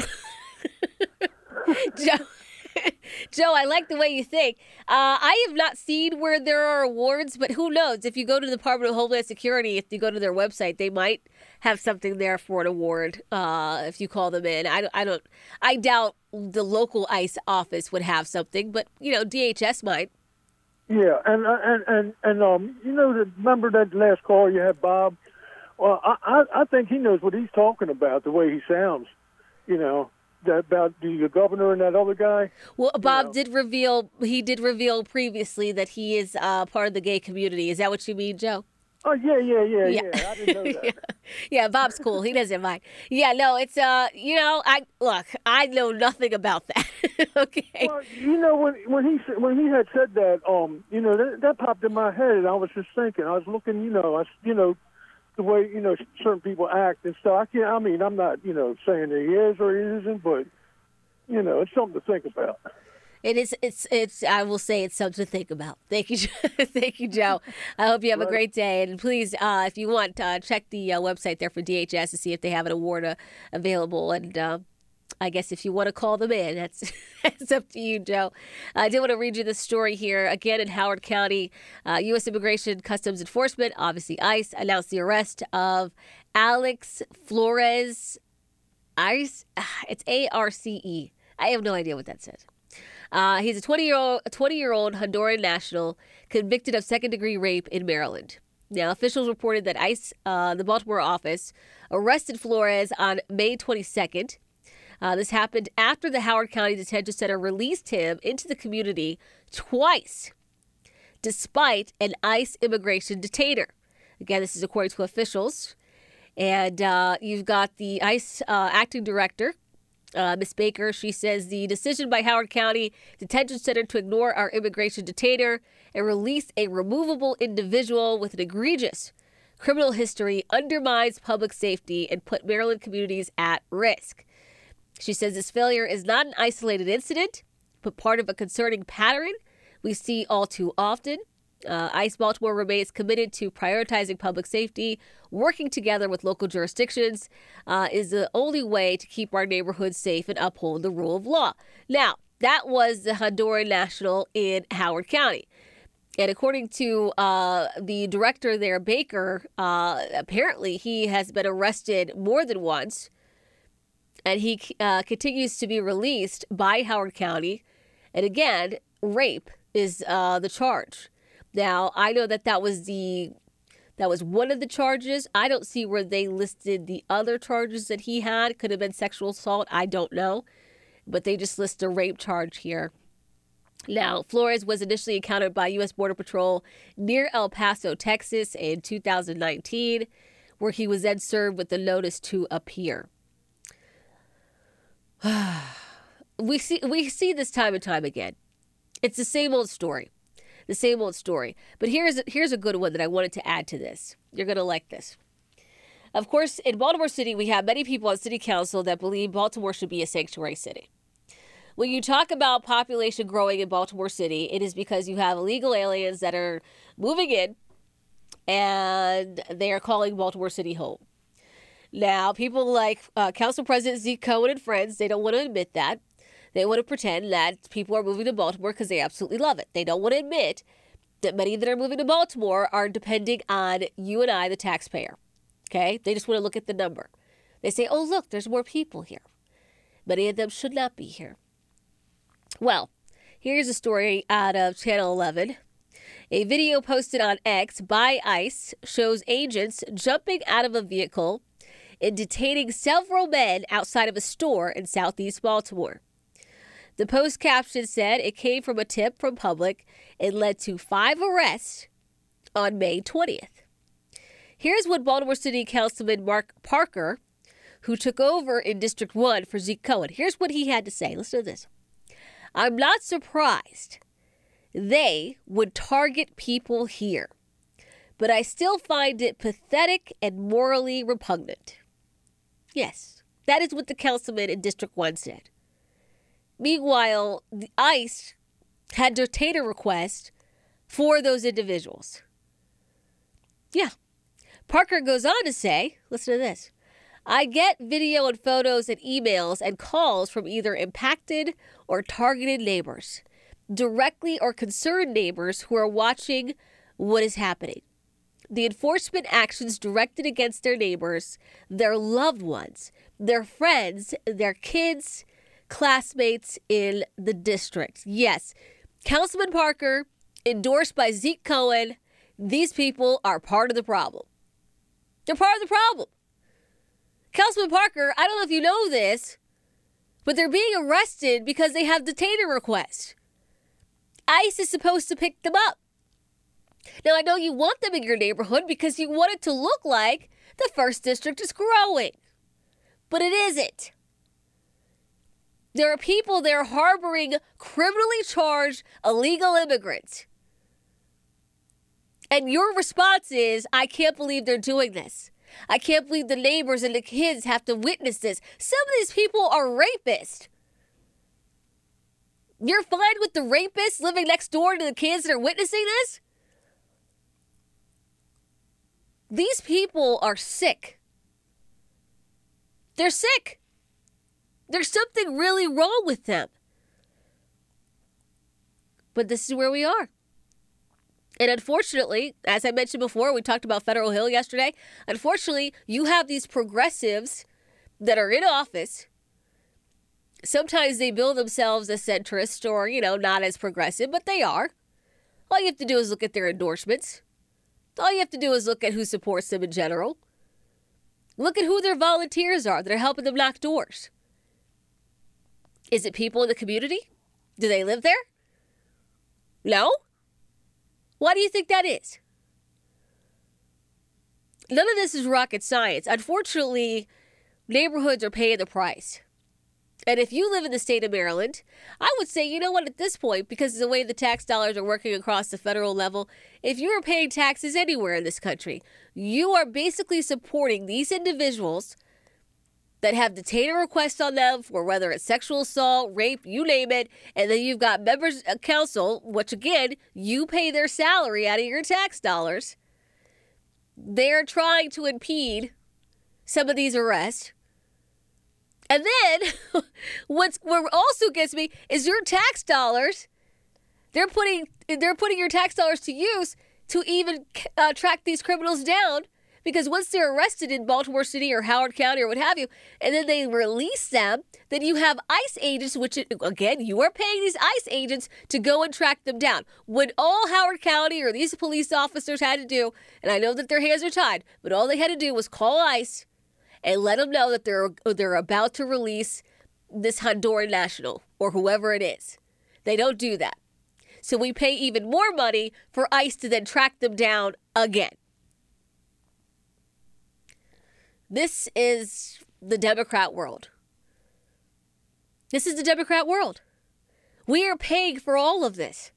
M: Joe, Joe, I like the way you think. Uh, I have not seen where there are awards, but who knows? If you go to the Department of Homeland Security, if you go to their website, they might have something there for an award uh, if you call them in. I, I don't. I doubt the local ICE office would have something, but you know, D H S might.
E: Yeah, and and and and um, you know, remember that last call you had, Bob? Well, I I, I think he knows what he's talking about. The way he sounds, you know. That about the governor and that other guy?
M: Well, Bob
E: know.
M: did reveal, he did reveal previously that he is uh, part of the gay community. Is that what you mean, Joe?
E: Oh, yeah, yeah, yeah, yeah.
M: Yeah.
E: I didn't know that.
M: yeah. yeah, Bob's cool. He doesn't mind. Yeah, no, it's, uh, you know, I look, I know nothing about that. okay.
E: Well, you know, when when he said- when he had said that, um, you know, that, that popped in my head, and I was just thinking, I was looking, you know, I, you know, the way, you know, certain people act and stuff. I can't, I mean, I'm not, you know, saying that he is or he isn't, but, you know, it's something to think about.
M: It is, it's, it's, I will say it's something to think about. Thank you, thank you, Joe. I hope you have a great day. And please, uh, if you want, uh, check the uh, website there for D H S to see if they have an award uh, available. And uh, I guess if you want to call them in, that's, that's up to you, Joe. I did want to read you the story here. Again, in Howard County, uh, U S Immigration Customs Enforcement, obviously ICE, announced the arrest of Alex Flores. Arce? It's A R C E. I have no idea what that says. Uh, he's a twenty-year-old, a twenty-year-old Honduran national convicted of second-degree rape in Maryland. Now, officials reported that ICE, uh, the Baltimore office, arrested Flores on May twenty-second. Uh, this happened after the Howard County Detention Center released him into the community twice, despite an ICE immigration detainer. Again, this is according to officials. And uh, you've got the ICE uh, acting director, uh, Miss Baker. She says the decision by Howard County Detention Center to ignore our immigration detainer and release a removable individual with an egregious criminal history undermines public safety and put Maryland communities at risk. She says this failure is not an isolated incident, but part of a concerning pattern we see all too often. Uh, ICE Baltimore remains committed to prioritizing public safety. Working together with local jurisdictions uh, is the only way to keep our neighborhoods safe and uphold the rule of law. Now, that was the Honduran National in Howard County. And according to uh, the director there, Baker, uh, apparently he has been arrested more than once. And he uh, continues to be released by Howard County. And again, rape is uh, the charge. Now, I know that that was the that was one of the charges. I don't see where they listed the other charges that he had. Could have been sexual assault. I don't know. But they just list a rape charge here. Now, Flores was initially encountered by U S Border Patrol near El Paso, Texas in two thousand nineteen, where he was then served with the notice to appear. we see we see this time and time again. It's the same old story. The same old story. But here's here's a good one that I wanted to add to this. You're going to like this. Of course, in Baltimore City, we have many people on city council that believe Baltimore should be a sanctuary city. When you talk about population growing in Baltimore City, it is because you have illegal aliens that are moving in and they are calling Baltimore City home. Now, people like uh, Council President Zeke Cohen and friends, they don't want to admit that. They want to pretend that people are moving to Baltimore because they absolutely love it. They don't want to admit that many that are moving to Baltimore are depending on you and I, the taxpayer. Okay? They just want to look at the number. They say, oh, look, there's more people here. Many of them should not be here. Well, here's a story out of Channel eleven. A video posted on X by ICE shows agents jumping out of a vehicle and detaining several men outside of a store in southeast Baltimore. The post caption said it came from a tip from public and led to five arrests on May twentieth. Here's what Baltimore City Councilman Mark Parker, who took over in District one for Zeke Cohen, here's what he had to say. Listen to this. I'm not surprised they would target people here, but I still find it pathetic and morally repugnant. Yes, that is what the councilman in District one said. Meanwhile, the ICE had detainer requests for those individuals. Yeah. Parker goes on to say, listen to this, I get video and photos and emails and calls from either impacted or targeted neighbors, directly or concerned neighbors who are watching what is happening. The enforcement actions directed against their neighbors, their loved ones, their friends, their kids, classmates in the district. Yes, Councilman Parker, endorsed by Zeke Cohen, these people are part of the problem. They're part of the problem. Councilman Parker, I don't know if you know this, but they're being arrested because they have detainer requests. ICE is supposed to pick them up. Now, I know you want them in your neighborhood because you want it to look like the first district is growing, but it isn't. There are people there harboring criminally charged illegal immigrants. And your response is, I can't believe they're doing this. I can't believe the neighbors and the kids have to witness this. Some of these people are rapists. You're fine with the rapists living next door to the kids that are witnessing this? These people are sick. They're sick. There's something really wrong with them. But this is where we are. And unfortunately, as I mentioned before, we talked about Federal Hill yesterday. Unfortunately, you have these progressives that are in office. Sometimes they bill themselves as centrist or, you know, not as progressive, but they are. All you have to do is look at their endorsements. All you have to do is look at who supports them in general. Look at who their volunteers are that are helping them knock doors. Is it people in the community? Do they live there? No? Why do you think that is? None of this is rocket science. Unfortunately, neighborhoods are paying the price. And if you live in the state of Maryland, I would say, you know what, at this point, because of the way the tax dollars are working across the federal level, if you are paying taxes anywhere in this country, you are basically supporting these individuals that have detainer requests on them for whether it's sexual assault, rape, you name it, and then you've got members of council, which again, you pay their salary out of your tax dollars. They're trying to impede some of these arrests. And then what's, what also gets me is your tax dollars. They're putting they're putting your tax dollars to use to even uh, track these criminals down, because once they're arrested in Baltimore City or Howard County or what have you, and then they release them, then you have ICE agents, which again, you are paying these ICE agents to go and track them down. When all Howard County or these police officers had to do, and I know that their hands are tied, but all they had to do was call ICE and let them know that they're they're about to release this Honduran national or whoever it is. They don't do that. So we pay even more money for ICE to then track them down again. This is the Democrat world. This is the Democrat world. We are paying for all of this.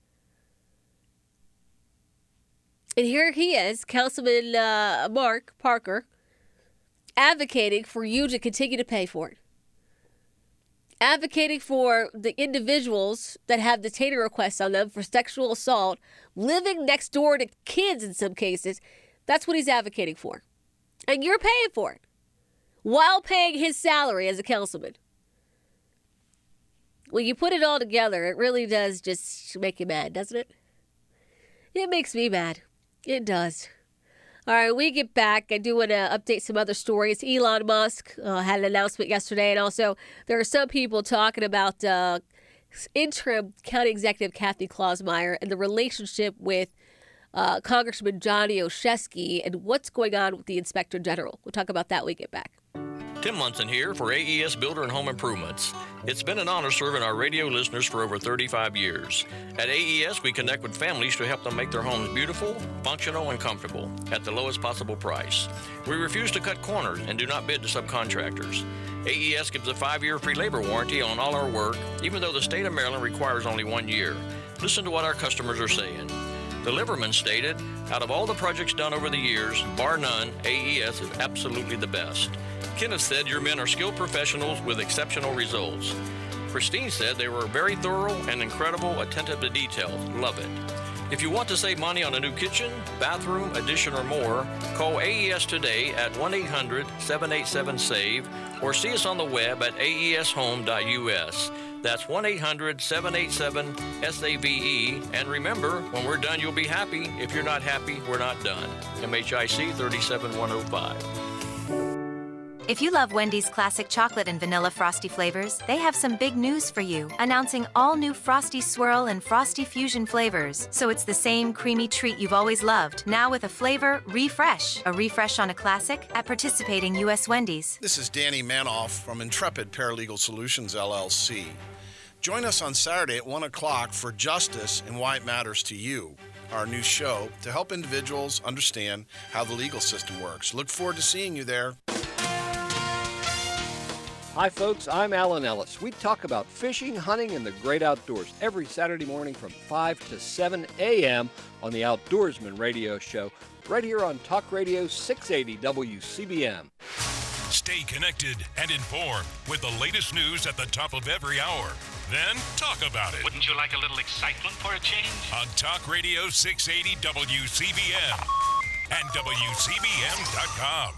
M: And here he is, Councilman uh, Mark Parker, advocating for you to continue to pay for it. Advocating for the individuals that have detainer requests on them for sexual assault, living next door to kids in some cases. That's what he's advocating for. And you're paying for it while paying his salary as a councilman. When you put it all together, it really does just make you mad, doesn't it? It makes me mad. It does. All right, we get back. I do want to update some other stories. Elon Musk uh, had an announcement yesterday, and also there are some people talking about uh, interim county executive Kathy Klausmeier and the relationship with uh, Congressman Johnny Olszewski and what's going on with the Inspector General. We'll talk about that when we get back.
F: Tim Munson here for A E S Builder and Home Improvements. It's been an honor serving our radio listeners for over thirty-five years. At A E S, we connect with families to help them make their homes beautiful, functional, and comfortable at the lowest possible price. We refuse to cut corners and do not bid to subcontractors. A E S gives a five-year free labor warranty on all our work, even though the state of Maryland requires only one year. Listen to what our customers are saying. The Liverman stated, out of all the projects done over the years, bar none, A E S is absolutely the best. Kenneth said your men are skilled professionals with exceptional results. Christine said they were very thorough and incredible, attentive to details. Love it. If you want to save money on a new kitchen, bathroom, addition, or more, call A E S today at one eight hundred seven eight seven SAVE or see us on the web at A E S home dot U S. That's one eight hundred seven eight seven S A V E. And remember, when we're done, you'll be happy. If you're not happy, we're not done. M H I C three seven one oh five.
G: If you love Wendy's classic chocolate and vanilla Frosty flavors, they have some big news for you, announcing all new Frosty Swirl and Frosty Fusion flavors. So it's the same creamy treat you've always loved, now with a flavor refresh. A refresh on a classic at participating U S Wendy's.
H: This is Danny Manoff from Intrepid Paralegal Solutions, L L C. Join us on Saturday at one o'clock for Justice and Why It Matters to You, our new show to help individuals understand how the legal system works. Look forward to seeing you there.
J: Hi folks, I'm Alan Ellis. We talk about fishing, hunting, and the great outdoors every Saturday morning from five to seven a.m. on the Outdoorsman Radio Show, right here on Talk Radio six eighty W C B M.
L: Stay connected and informed with the latest news at the top of every hour. Then talk about it.
N: Wouldn't you like a little excitement for a change?
L: On Talk Radio six eighty W C B M and W C B M dot com.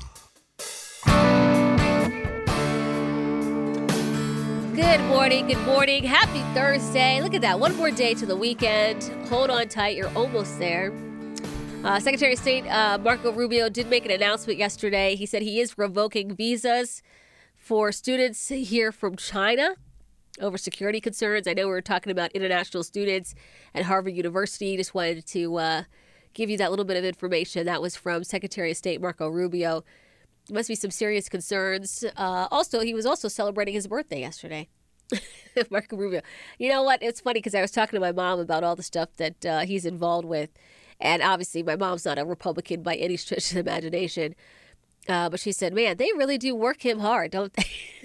M: Good morning, good morning. Happy Thursday. Look at that. One more day to the weekend. Hold on tight. You're almost there. Uh, Secretary of State uh, Marco Rubio did make an announcement yesterday. He said he is revoking visas for students here from China over security concerns. I know we were talking about international students at Harvard University. Just wanted to uh, give you that little bit of information. That was from Secretary of State Marco Rubio. There must be some serious concerns. Uh, also, he was also celebrating his birthday yesterday. Marco Rubio. You know what? It's funny because I was talking to my mom about all the stuff that uh, he's involved with. And obviously, my mom's not a Republican by any stretch of the imagination. Uh, but she said, man, they really do work him hard, don't they?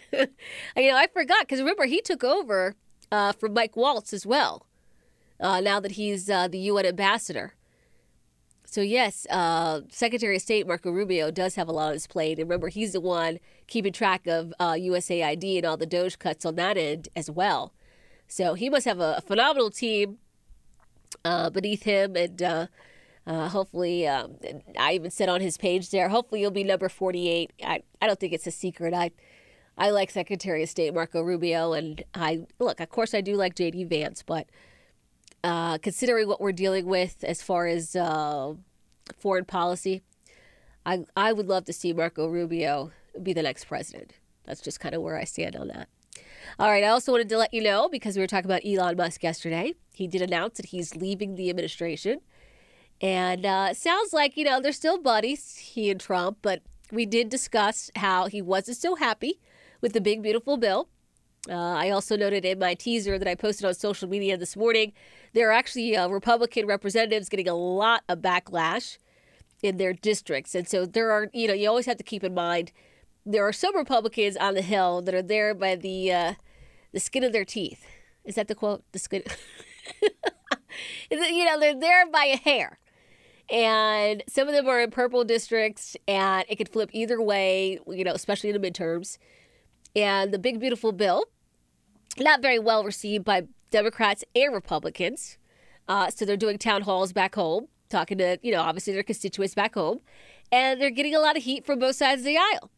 M: you know, I forgot because remember he took over uh, from Mike Waltz as well. Uh, now that he's uh, the U N ambassador. So yes, uh, Secretary of State Marco Rubio does have a lot on his plate. And remember, he's the one keeping track of uh, U S A I D and all the Doge cuts on that end as well. So he must have a, a phenomenal team uh, beneath him. And uh, uh, hopefully, um, I even said on his page there, hopefully you'll be number forty-eight. I, I don't think it's a secret. I I like Secretary of State Marco Rubio. And I look, of course, I do like J D Vance, but Uh, considering what we're dealing with as far as uh, foreign policy, I I would love to see Marco Rubio be the next president. That's just kind of where I stand on that. All right, I also wanted to let you know, because we were talking about Elon Musk yesterday, he did announce that he's leaving the administration. And uh, it sounds like, you know, they're still buddies, he and Trump, but we did discuss how he wasn't so happy with the big, beautiful bill. Uh, I also noted in my teaser that I posted on social media this morning, there are actually uh, Republican representatives getting a lot of backlash in their districts. And so there are, you know, you always have to keep in mind, there are some Republicans on the Hill that are there by the uh, the skin of their teeth. Is that the quote? The skin. You know, they're there by a hair. And some of them are in purple districts, and it could flip either way, you know, especially in the midterms. And the big, beautiful bill, not very well received by Democrats and Republicans. Uh, so they're doing town halls back home, talking to, you know, obviously their constituents back home. And they're getting a lot of heat from both sides of the aisle.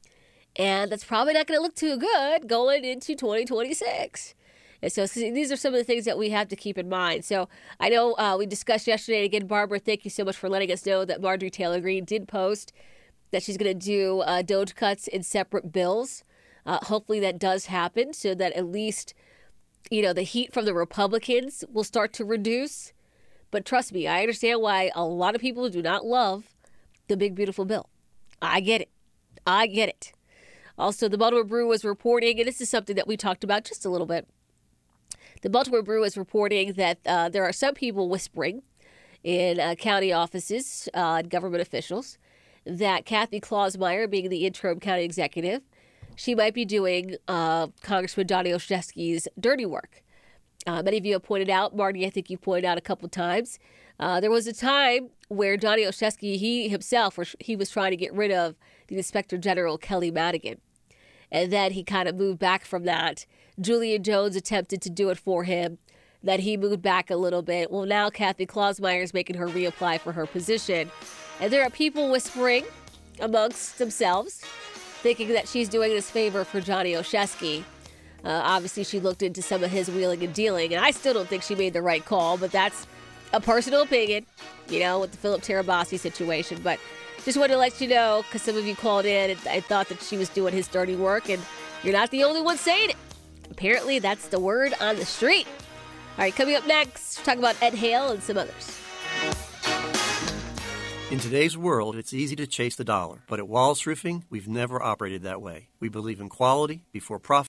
M: And that's probably not going to look too good going into twenty twenty-six. And so, so these are some of the things that we have to keep in mind. So I know uh, we discussed yesterday, and again, Barbara, thank you so much for letting us know that Marjorie Taylor Greene did post that she's going to do uh, Doge cuts in separate bills. Uh, hopefully that does happen so that at least, you know, the heat from the Republicans will start to reduce. But trust me, I understand why a lot of people do not love the big, beautiful bill. I get it. I get it. Also, the Baltimore Brew was reporting, and this is something that we talked about just a little bit. The Baltimore Brew is reporting that uh, there are some people whispering in uh, county offices uh, and government officials that Kathy Klausmeier, being the interim county executive, she might be doing uh, Congressman Donnie Olszewski's dirty work. Uh, many of you have pointed out, Marty, I think you pointed out a couple times, uh, there was a time where Donnie Olszewski, he himself, he was trying to get rid of the Inspector General Kelly Madigan. And then he kind of moved back from that. Julian Jones attempted to do it for him. Then he moved back a little bit. Well, now Kathy Klausmeier is making her reapply for her position. And there are people whispering amongst themselves, thinking that she's doing this favor for Johnny Olszewski. Uh, obviously, she looked into some of his wheeling and dealing, and I still don't think she made the right call, but that's a personal opinion, you know, with the Philip Terabasi situation. But just wanted to let you know, because some of you called in and I thought that she was doing his dirty work, and you're not the only one saying it. Apparently, that's the word on the street. All right, coming up next, we're talking about Ed Hale and some others.
O: In today's world, it's easy to chase the dollar, but at Wallace Roofing, we've never operated that way. We believe in quality before profit.